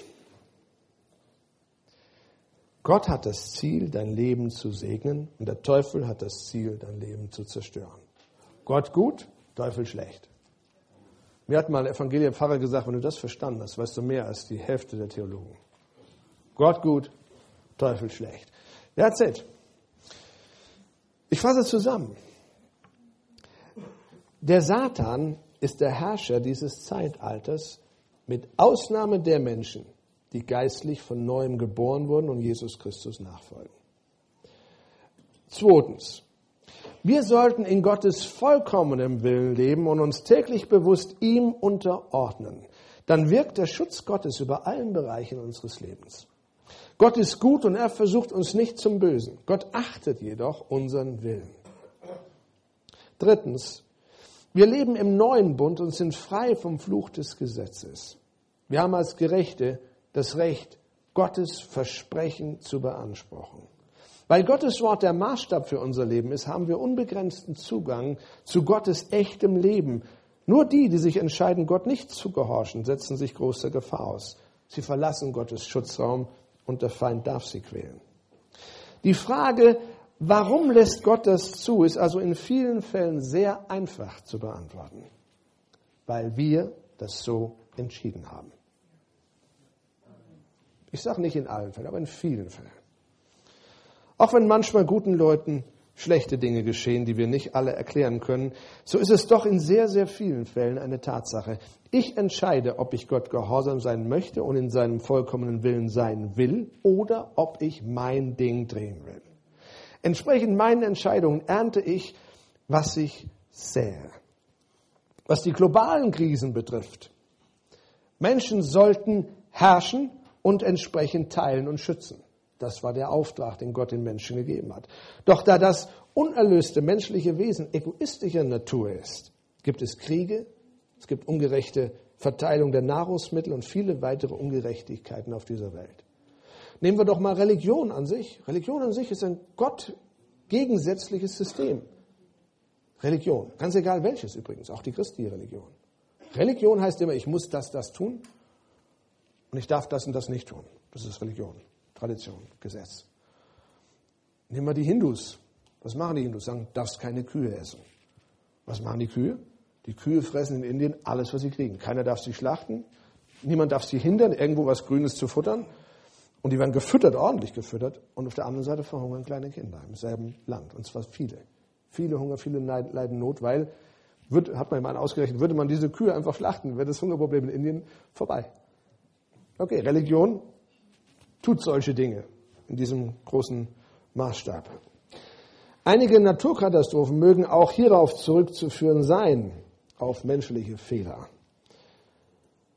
S1: Gott hat das Ziel, dein Leben zu segnen, und der Teufel hat das Ziel, dein Leben zu zerstören. Gott gut, Teufel schlecht. Mir hat mal ein Evangelienpfarrer gesagt, wenn du das verstanden hast, weißt du mehr als die Hälfte der Theologen. Gott gut, Teufel schlecht. That's it. Ich fasse zusammen. Der Satan ist der Herrscher dieses Zeitalters, mit Ausnahme der Menschen, die geistlich von Neuem geboren wurden und Jesus Christus nachfolgen. Zweitens. Wir sollten in Gottes vollkommenem Willen leben und uns täglich bewusst ihm unterordnen. Dann wirkt der Schutz Gottes über allen Bereichen unseres Lebens. Gott ist gut und er versucht uns nicht zum Bösen. Gott achtet jedoch unseren Willen. Drittens. Wir leben im neuen Bund und sind frei vom Fluch des Gesetzes. Wir haben als Gerechte das Recht, Gottes Versprechen zu beanspruchen. Weil Gottes Wort der Maßstab für unser Leben ist, haben wir unbegrenzten Zugang zu Gottes echtem Leben. Nur die, die sich entscheiden, Gott nicht zu gehorchen, setzen sich großer Gefahr aus. Sie verlassen Gottes Schutzraum und der Feind darf sie quälen. Die Frage, warum lässt Gott das zu, ist also in vielen Fällen sehr einfach zu beantworten. Weil wir das so entschieden haben. Ich sage nicht in allen Fällen, aber in vielen Fällen. Auch wenn manchmal guten Leuten schlechte Dinge geschehen, die wir nicht alle erklären können, so ist es doch in sehr, sehr vielen Fällen eine Tatsache. Ich entscheide, ob ich Gott gehorsam sein möchte und in seinem vollkommenen Willen sein will oder ob ich mein Ding drehen will. Entsprechend meinen Entscheidungen ernte ich, was ich sähe. Was die globalen Krisen betrifft, Menschen sollten herrschen und entsprechend teilen und schützen. Das war der Auftrag, den Gott den Menschen gegeben hat. Doch da das unerlöste menschliche Wesen egoistischer Natur ist, gibt es Kriege, es gibt ungerechte Verteilung der Nahrungsmittel und viele weitere Ungerechtigkeiten auf dieser Welt. Nehmen wir doch mal Religion an sich. Religion an sich ist ein gottgegensätzliches System. Religion, ganz egal welches übrigens, auch die christliche Religion. Religion heißt immer, ich muss das tun und ich darf das und das nicht tun. Das ist Religion. Tradition, Gesetz. Nehmen wir die Hindus. Was machen die Hindus? Sagen, darfst keine Kühe essen. Was machen die Kühe? Die Kühe fressen in Indien alles, was sie kriegen. Keiner darf sie schlachten. Niemand darf sie hindern, irgendwo was Grünes zu futtern. Und die werden gefüttert, ordentlich gefüttert. Und auf der anderen Seite verhungern kleine Kinder im selben Land. Und zwar viele. Viele Hunger, viele leiden Not, weil, hat man mal ausgerechnet, würde man diese Kühe einfach schlachten, wäre das Hungerproblem in Indien vorbei. Okay, Religion tut solche Dinge in diesem großen Maßstab. Einige Naturkatastrophen mögen auch hierauf zurückzuführen sein, auf menschliche Fehler.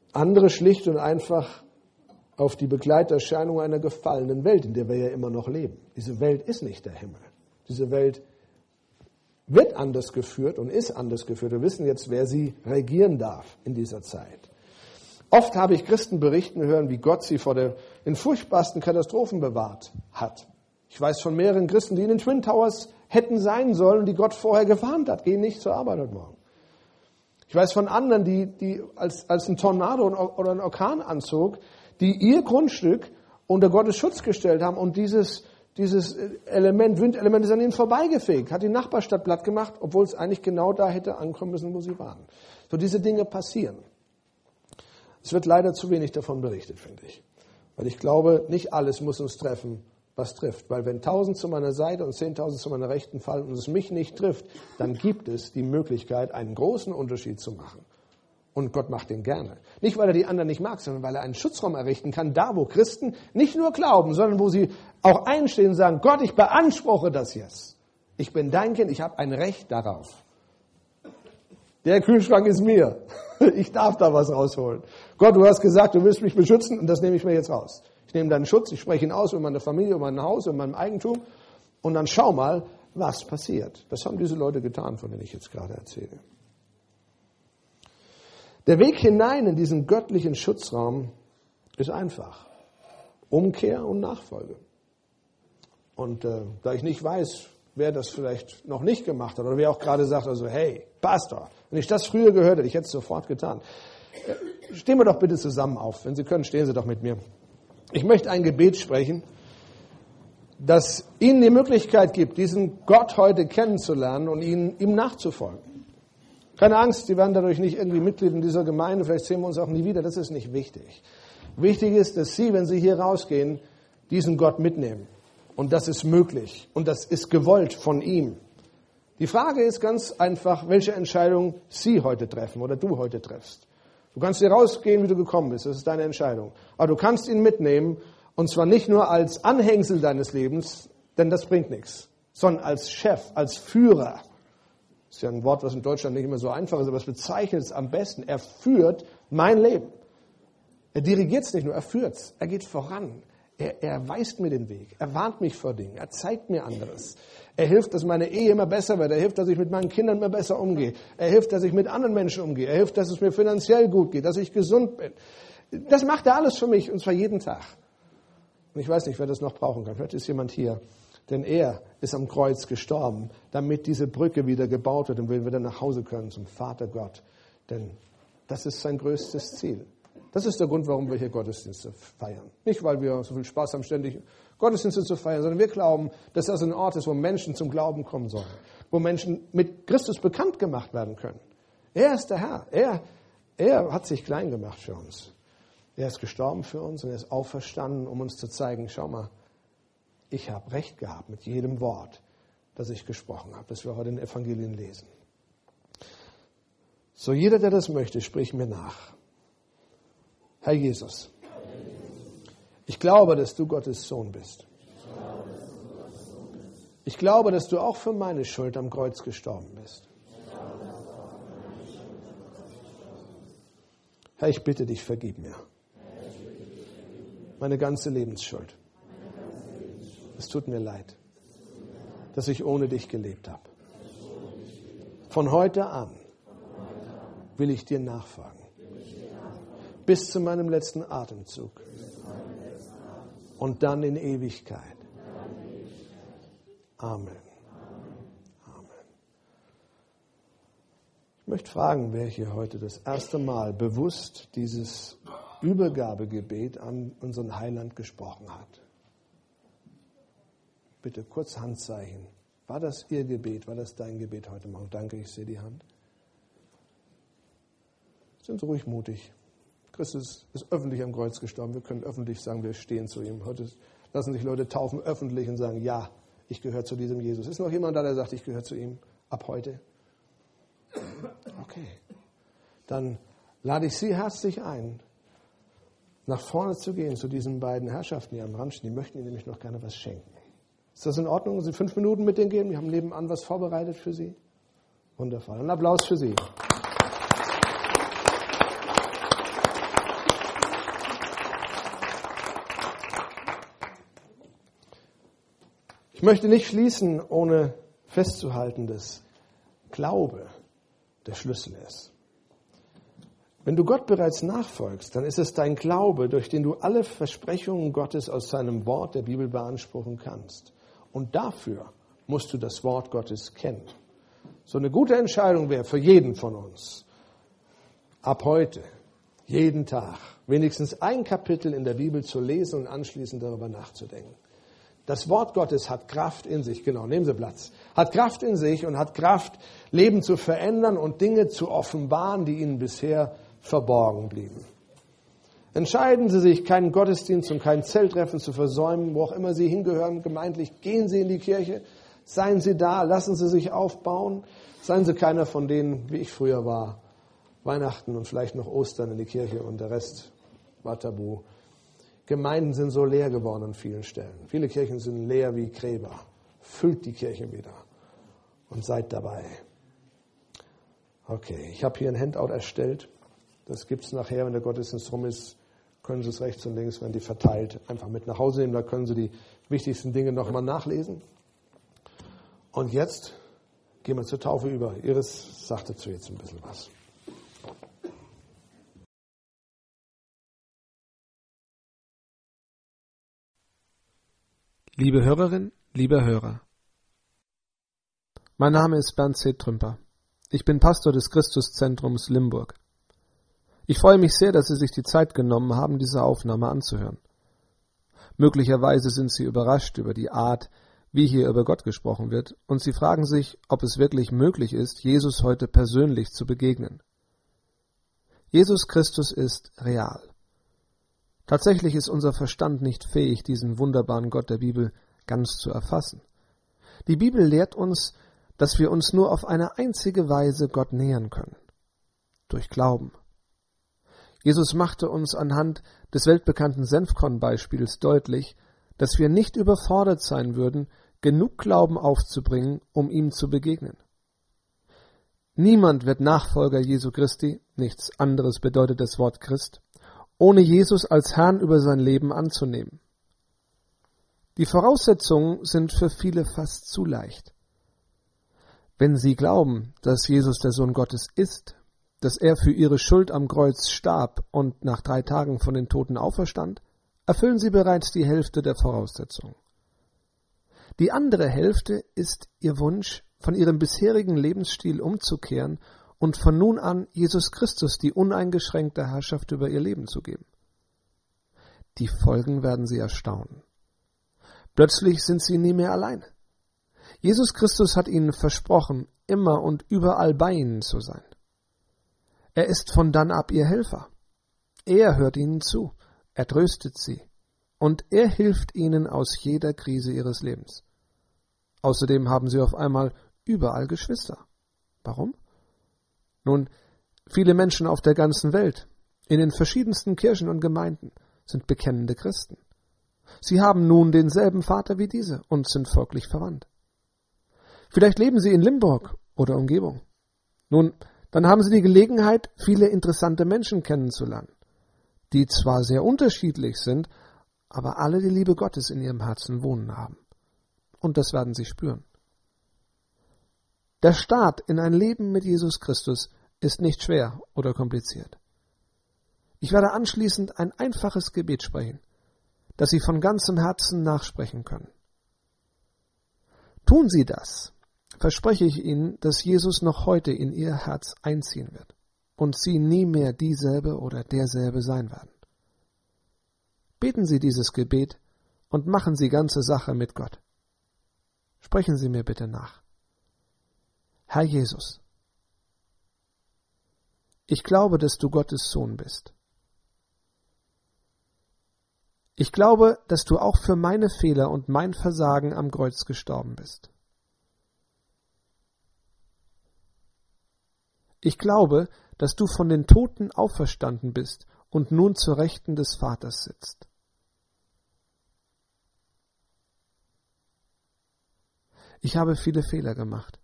S1: Andere schlicht und einfach auf die Begleiterscheinung einer gefallenen Welt, in der wir ja immer noch leben. Diese Welt ist nicht der Himmel. Diese Welt wird anders geführt und ist anders geführt. Wir wissen jetzt, wer sie regieren darf in dieser Zeit. Oft habe ich Christen berichten hören, wie Gott sie vor den furchtbarsten Katastrophen bewahrt hat. Ich weiß von mehreren Christen, die in den Twin Towers hätten sein sollen und die Gott vorher gewarnt hat, geh nicht zur Arbeit heute Morgen. Ich weiß von anderen, die als ein Tornado oder ein Orkan anzog, die ihr Grundstück unter Gottes Schutz gestellt haben und dieses Windelement ist an ihnen vorbeigefegt, hat die Nachbarstadt platt gemacht, obwohl es eigentlich genau da hätte ankommen müssen, wo sie waren. So diese Dinge passieren. Es wird leider zu wenig davon berichtet, finde ich. Weil ich glaube, nicht alles muss uns treffen, was trifft. Weil wenn 1000 zu meiner Seite und 10.000 zu meiner Rechten fallen und es mich nicht trifft, dann gibt es die Möglichkeit, einen großen Unterschied zu machen. Und Gott macht den gerne. Nicht, weil er die anderen nicht mag, sondern weil er einen Schutzraum errichten kann, da wo Christen nicht nur glauben, sondern wo sie auch einstehen und sagen, Gott, ich beanspruche das jetzt. Ich bin dein Kind, ich habe ein Recht darauf. Der Kühlschrank ist mir. Ich darf da was rausholen. Gott, du hast gesagt, du willst mich beschützen und das nehme ich mir jetzt raus. Ich nehme deinen Schutz, ich spreche ihn aus über meine Familie, über mein Haus, über mein Eigentum und dann schau mal, was passiert. Das haben diese Leute getan, von denen ich jetzt gerade erzähle. Der Weg hinein in diesen göttlichen Schutzraum ist einfach. Umkehr und Nachfolge. Und da ich nicht weiß, wer das vielleicht noch nicht gemacht hat oder wer auch gerade sagt, also hey, Pastor, wenn ich das früher gehört hätte, ich hätte es sofort getan. Stehen wir doch bitte zusammen auf. Wenn Sie können, stehen Sie doch mit mir. Ich möchte ein Gebet sprechen, das Ihnen die Möglichkeit gibt, diesen Gott heute kennenzulernen und ihm nachzufolgen. Keine Angst, Sie werden dadurch nicht irgendwie Mitglied in dieser Gemeinde, vielleicht sehen wir uns auch nie wieder, das ist nicht wichtig. Wichtig ist, dass Sie, wenn Sie hier rausgehen, diesen Gott mitnehmen. Und das ist möglich und das ist gewollt von ihm. Die Frage ist ganz einfach, welche Entscheidung Sie heute treffen oder du heute triffst. Du kannst hier rausgehen, wie du gekommen bist, das ist deine Entscheidung. Aber du kannst ihn mitnehmen und zwar nicht nur als Anhängsel deines Lebens, denn das bringt nichts, sondern als Chef, als Führer. Das ist ja ein Wort, was in Deutschland nicht immer so einfach ist, aber es bezeichnet es am besten. Er führt mein Leben. Er dirigiert es nicht nur, er führt es. Er geht voran. Er weist mir den Weg. Er warnt mich vor Dingen. Er zeigt mir anderes. Er hilft, dass meine Ehe immer besser wird. Er hilft, dass ich mit meinen Kindern immer besser umgehe. Er hilft, dass ich mit anderen Menschen umgehe. Er hilft, dass es mir finanziell gut geht, dass ich gesund bin. Das macht er alles für mich, und zwar jeden Tag. Und ich weiß nicht, wer das noch brauchen kann. Vielleicht ist jemand hier. Denn er ist am Kreuz gestorben, damit diese Brücke wieder gebaut wird und wir wieder nach Hause können zum Vater Gott. Denn das ist sein größtes Ziel. Das ist der Grund, warum wir hier Gottesdienste feiern. Nicht, weil wir so viel Spaß haben, ständig Gottesdienste zu feiern, sondern wir glauben, dass das ein Ort ist, wo Menschen zum Glauben kommen sollen. Wo Menschen mit Christus bekannt gemacht werden können. Er ist der Herr. Er hat sich klein gemacht für uns. Er ist gestorben für uns und er ist auferstanden, um uns zu zeigen, schau mal, ich habe recht gehabt mit jedem Wort, das ich gesprochen habe, das wir heute in den Evangelien lesen. So, jeder, der das möchte, sprich mir nach. Herr Jesus, ich glaube, dass du Gottes Sohn bist. Ich glaube, dass du auch für meine Schuld am Kreuz gestorben bist. Herr, ich bitte dich, vergib mir meine ganze Lebensschuld. Es tut mir leid, dass ich ohne dich gelebt habe. Von heute an will ich dir nachfolgen. Bis zu meinem letzten Atemzug. Und dann in Ewigkeit. Amen. Amen. Ich möchte fragen, wer hier heute das erste Mal bewusst dieses Übergabegebet an unseren Heiland gesprochen hat. Bitte kurz Handzeichen. War das Ihr Gebet? War das dein Gebet heute Morgen? Danke, ich sehe die Hand. Sind Sie ruhig mutig. Christus ist öffentlich am Kreuz gestorben. Wir können öffentlich sagen, wir stehen zu ihm. Heute lassen sich Leute taufen öffentlich und sagen, ja, ich gehöre zu diesem Jesus. Ist noch jemand da, der sagt, ich gehöre zu ihm ab heute? Okay. Dann lade ich Sie herzlich ein, nach vorne zu gehen zu diesen beiden Herrschaften, die am Rand stehen. Die möchten Ihnen nämlich noch gerne was schenken. Ist das in Ordnung, wenn Sie 5 Minuten mit denen gehen? Wir haben nebenan was vorbereitet für Sie. Wundervoll. Ein Applaus für Sie. Ich möchte nicht schließen, ohne festzuhalten, dass Glaube der Schlüssel ist. Wenn du Gott bereits nachfolgst, dann ist es dein Glaube, durch den du alle Versprechungen Gottes aus seinem Wort der Bibel beanspruchen kannst. Und dafür musst du das Wort Gottes kennen. So eine gute Entscheidung wäre für jeden von uns, ab heute, jeden Tag, wenigstens ein Kapitel in der Bibel zu lesen und anschließend darüber nachzudenken. Das Wort Gottes hat Kraft in sich, genau, nehmen Sie Platz, hat Kraft in sich und hat Kraft, Leben zu verändern und Dinge zu offenbaren, die Ihnen bisher verborgen blieben. Entscheiden Sie sich, keinen Gottesdienst und kein Zelttreffen zu versäumen, wo auch immer Sie hingehören, gemeintlich. Gehen Sie in die Kirche, seien Sie da, lassen Sie sich aufbauen. Seien Sie keiner von denen, wie ich früher war, Weihnachten und vielleicht noch Ostern in die Kirche und der Rest war tabu. Gemeinden sind so leer geworden an vielen Stellen. Viele Kirchen sind leer wie Gräber. Füllt die Kirchen wieder und seid dabei. Okay, ich habe hier ein Handout erstellt. Das gibt es nachher, wenn der Gottesdienst rum ist, können Sie es rechts und links, wenn die verteilt, einfach mit nach Hause nehmen. Da können Sie die wichtigsten Dinge nochmal nachlesen. Und jetzt gehen wir zur Taufe über. Iris sagt dazu jetzt ein bisschen was.
S2: Liebe Hörerin, lieber Hörer, mein Name ist Bernd C. Trümper. Ich bin Pastor des Christuszentrums Limburg. Ich freue mich sehr, dass Sie sich die Zeit genommen haben, diese Aufnahme anzuhören. Möglicherweise sind Sie überrascht über die Art, wie hier über Gott gesprochen wird, und Sie fragen sich, ob es wirklich möglich ist, Jesus heute persönlich zu begegnen. Jesus Christus ist real. Tatsächlich ist unser Verstand nicht fähig, diesen wunderbaren Gott der Bibel ganz zu erfassen. Die Bibel lehrt uns, dass wir uns nur auf eine einzige Weise Gott nähern können: durch Glauben. Jesus machte uns anhand des weltbekannten Senfkorn-Beispiels deutlich, dass wir nicht überfordert sein würden, genug Glauben aufzubringen, um ihm zu begegnen. Niemand wird Nachfolger Jesu Christi, nichts anderes bedeutet das Wort Christ, ohne Jesus als Herrn über sein Leben anzunehmen. Die Voraussetzungen sind für viele fast zu leicht. Wenn sie glauben, dass Jesus der Sohn Gottes ist, dass er für ihre Schuld am Kreuz starb und nach 3 Tagen von den Toten auferstand, erfüllen sie bereits die Hälfte der Voraussetzungen. Die andere Hälfte ist ihr Wunsch, von ihrem bisherigen Lebensstil umzukehren und von nun an Jesus Christus die uneingeschränkte Herrschaft über ihr Leben zu geben. Die Folgen werden sie erstaunen. Plötzlich sind sie nie mehr alleine. Jesus Christus hat ihnen versprochen, immer und überall bei ihnen zu sein. Er ist von dann ab ihr Helfer. Er hört ihnen zu, er tröstet sie und er hilft ihnen aus jeder Krise ihres Lebens. Außerdem haben sie auf einmal überall Geschwister. Warum? Nun, viele Menschen auf der ganzen Welt, in den verschiedensten Kirchen und Gemeinden, sind bekennende Christen. Sie haben nun denselben Vater wie diese und sind folglich verwandt. Vielleicht leben sie in Limburg oder Umgebung. Nun, dann haben sie die Gelegenheit, viele interessante Menschen kennenzulernen, die zwar sehr unterschiedlich sind, aber alle die Liebe Gottes in ihrem Herzen wohnen haben. Und das werden sie spüren. Der Start in ein Leben mit Jesus Christus ist nicht schwer oder kompliziert. Ich werde anschließend ein einfaches Gebet sprechen, das Sie von ganzem Herzen nachsprechen können. Tun Sie das, verspreche ich Ihnen, dass Jesus noch heute in Ihr Herz einziehen wird und Sie nie mehr dieselbe oder derselbe sein werden. Beten Sie dieses Gebet und machen Sie ganze Sache mit Gott. Sprechen Sie mir bitte nach. Herr Jesus, ich glaube, dass du Gottes Sohn bist. Ich glaube, dass du auch für meine Fehler und mein Versagen am Kreuz gestorben bist. Ich glaube, dass du von den Toten auferstanden bist und nun zur Rechten des Vaters sitzt. Ich habe viele Fehler gemacht,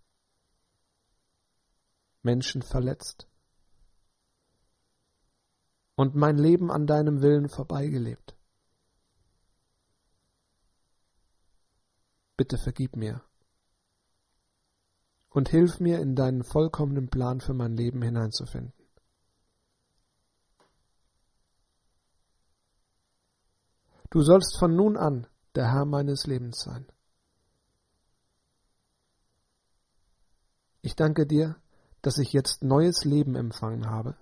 S2: Menschen verletzt und mein Leben an deinem Willen vorbeigelebt. bitte vergib mir und hilf mir, in deinen vollkommenen Plan für mein Leben hineinzufinden. Du sollst von nun an der Herr meines Lebens sein. Ich danke dir, dass ich jetzt neues Leben empfangen habe.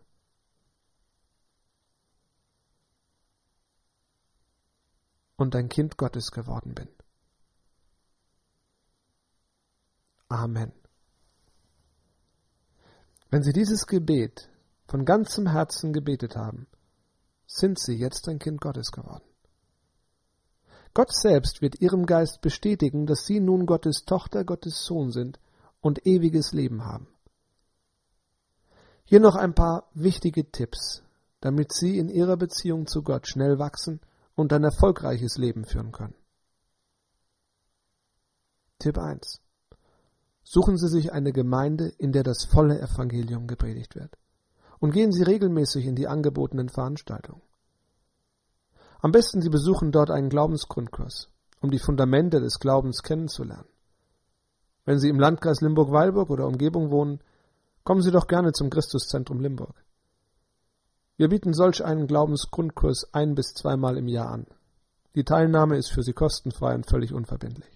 S2: Und ein Kind Gottes geworden bin. Amen. Wenn Sie dieses Gebet von ganzem Herzen gebetet haben, sind Sie jetzt ein Kind Gottes geworden. Gott selbst wird Ihrem Geist bestätigen, dass Sie nun Gottes Tochter, Gottes Sohn sind und ewiges Leben haben. Hier noch ein paar wichtige Tipps, damit Sie in Ihrer Beziehung zu Gott schnell wachsen und ein erfolgreiches Leben führen können. Tipp 1. Suchen Sie sich eine Gemeinde, in der das volle Evangelium gepredigt wird. Und gehen Sie regelmäßig in die angebotenen Veranstaltungen. Am besten Sie besuchen dort einen Glaubensgrundkurs, um die Fundamente des Glaubens kennenzulernen. Wenn Sie im Landkreis Limburg-Weilburg oder Umgebung wohnen, kommen Sie doch gerne zum Christuszentrum Limburg. Wir bieten solch einen Glaubensgrundkurs 1- bis 2-mal im Jahr an. Die Teilnahme ist für Sie kostenfrei und völlig unverbindlich.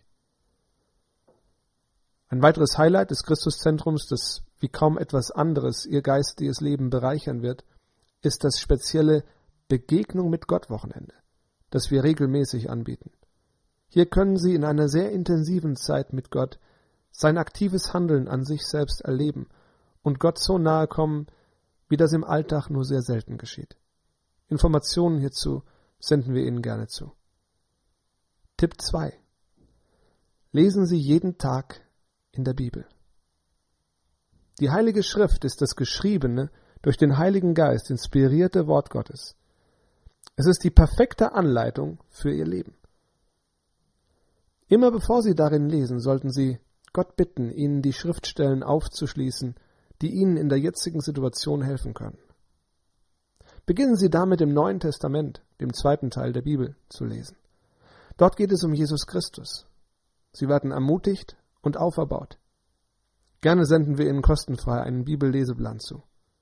S2: Ein weiteres Highlight des Christuszentrums, das wie kaum etwas anderes Ihr geistiges Leben bereichern wird, ist das spezielle Begegnung mit Gott Wochenende, das wir regelmäßig anbieten. Hier können Sie in einer sehr intensiven Zeit mit Gott sein aktives Handeln an sich selbst erleben und Gott so nahe kommen, wie das im Alltag nur sehr selten geschieht. Informationen hierzu senden wir Ihnen gerne zu. Tipp 2. Lesen Sie jeden Tag in der Bibel. Die Heilige Schrift ist das geschriebene, durch den Heiligen Geist inspirierte Wort Gottes. Es ist die perfekte Anleitung für Ihr Leben. Immer bevor Sie darin lesen, sollten Sie Gott bitten, Ihnen die Schriftstellen aufzuschließen, die Ihnen in der jetzigen Situation helfen können. Beginnen Sie damit im Neuen Testament, dem 2. Teil der Bibel, zu lesen. Dort geht es um Jesus Christus. Sie werden ermutigt und auferbaut. Gerne senden wir Ihnen kostenfrei einen Bibelleseplan zu.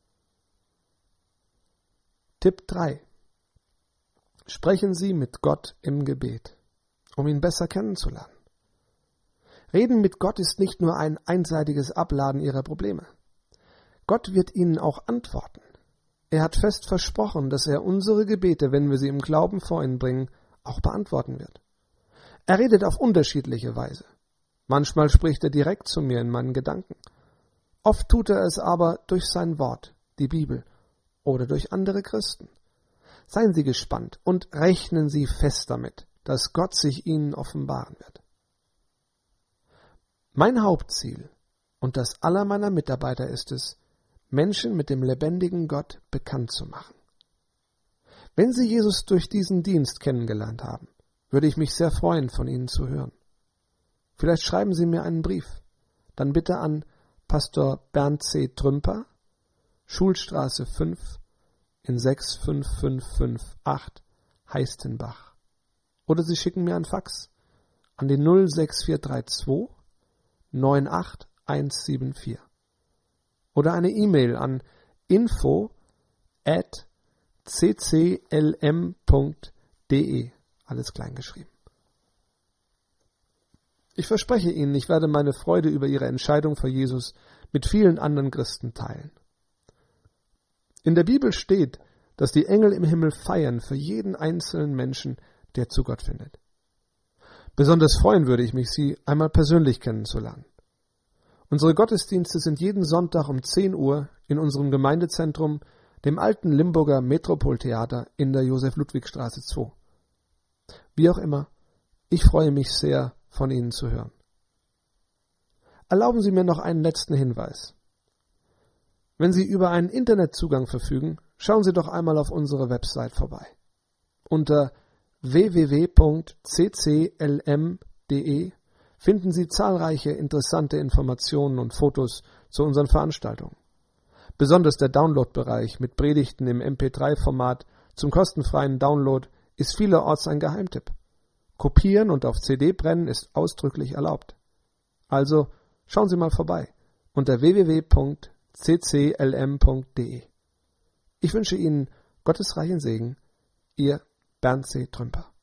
S2: Tipp 3. Sprechen Sie mit Gott im Gebet, um ihn besser kennenzulernen. Reden mit Gott ist nicht nur ein einseitiges Abladen Ihrer Probleme. Gott wird Ihnen auch antworten. Er hat fest versprochen, dass er unsere Gebete, wenn wir sie im Glauben vor ihn bringen, auch beantworten wird. Er redet auf unterschiedliche Weise. Manchmal spricht er direkt zu mir in meinen Gedanken. Oft tut er es aber durch sein Wort, die Bibel, oder durch andere Christen. Seien Sie gespannt und rechnen Sie fest damit, dass Gott sich Ihnen offenbaren wird. Mein Hauptziel und das aller meiner Mitarbeiter ist es, Menschen mit dem lebendigen Gott bekannt zu machen. Wenn Sie Jesus durch diesen Dienst kennengelernt haben, würde ich mich sehr freuen, von Ihnen zu hören. Vielleicht schreiben Sie mir einen Brief, dann bitte an Pastor Bernd C. Trümper, Schulstraße 5 in 65558 Heistenbach. Oder Sie schicken mir einen Fax an die 06432 98174. Oder eine E-Mail an info@cclm.de, alles klein geschrieben. Ich verspreche Ihnen, ich werde meine Freude über Ihre Entscheidung für Jesus mit vielen anderen Christen teilen. In der Bibel steht, dass die Engel im Himmel feiern für jeden einzelnen Menschen, der zu Gott findet. Besonders freuen würde ich mich, Sie einmal persönlich kennenzulernen. Unsere Gottesdienste sind jeden Sonntag um 10 Uhr in unserem Gemeindezentrum, dem alten Limburger Metropoltheater in der Josef-Ludwig-Straße 2. Wie auch immer, ich freue mich sehr, von Ihnen zu hören. Erlauben Sie mir noch einen letzten Hinweis. Wenn Sie über einen Internetzugang verfügen, schauen Sie doch einmal auf unsere Website vorbei. Unter www.cclm.de finden Sie zahlreiche interessante Informationen und Fotos zu unseren Veranstaltungen. Besonders der Download-Bereich mit Predigten im MP3-Format zum kostenfreien Download ist vielerorts ein Geheimtipp. Kopieren und auf CD brennen ist ausdrücklich erlaubt. Also schauen Sie mal vorbei unter www.cclm.de. Ich wünsche Ihnen Gottes reichen Segen. Ihr Bernd C. Trümper.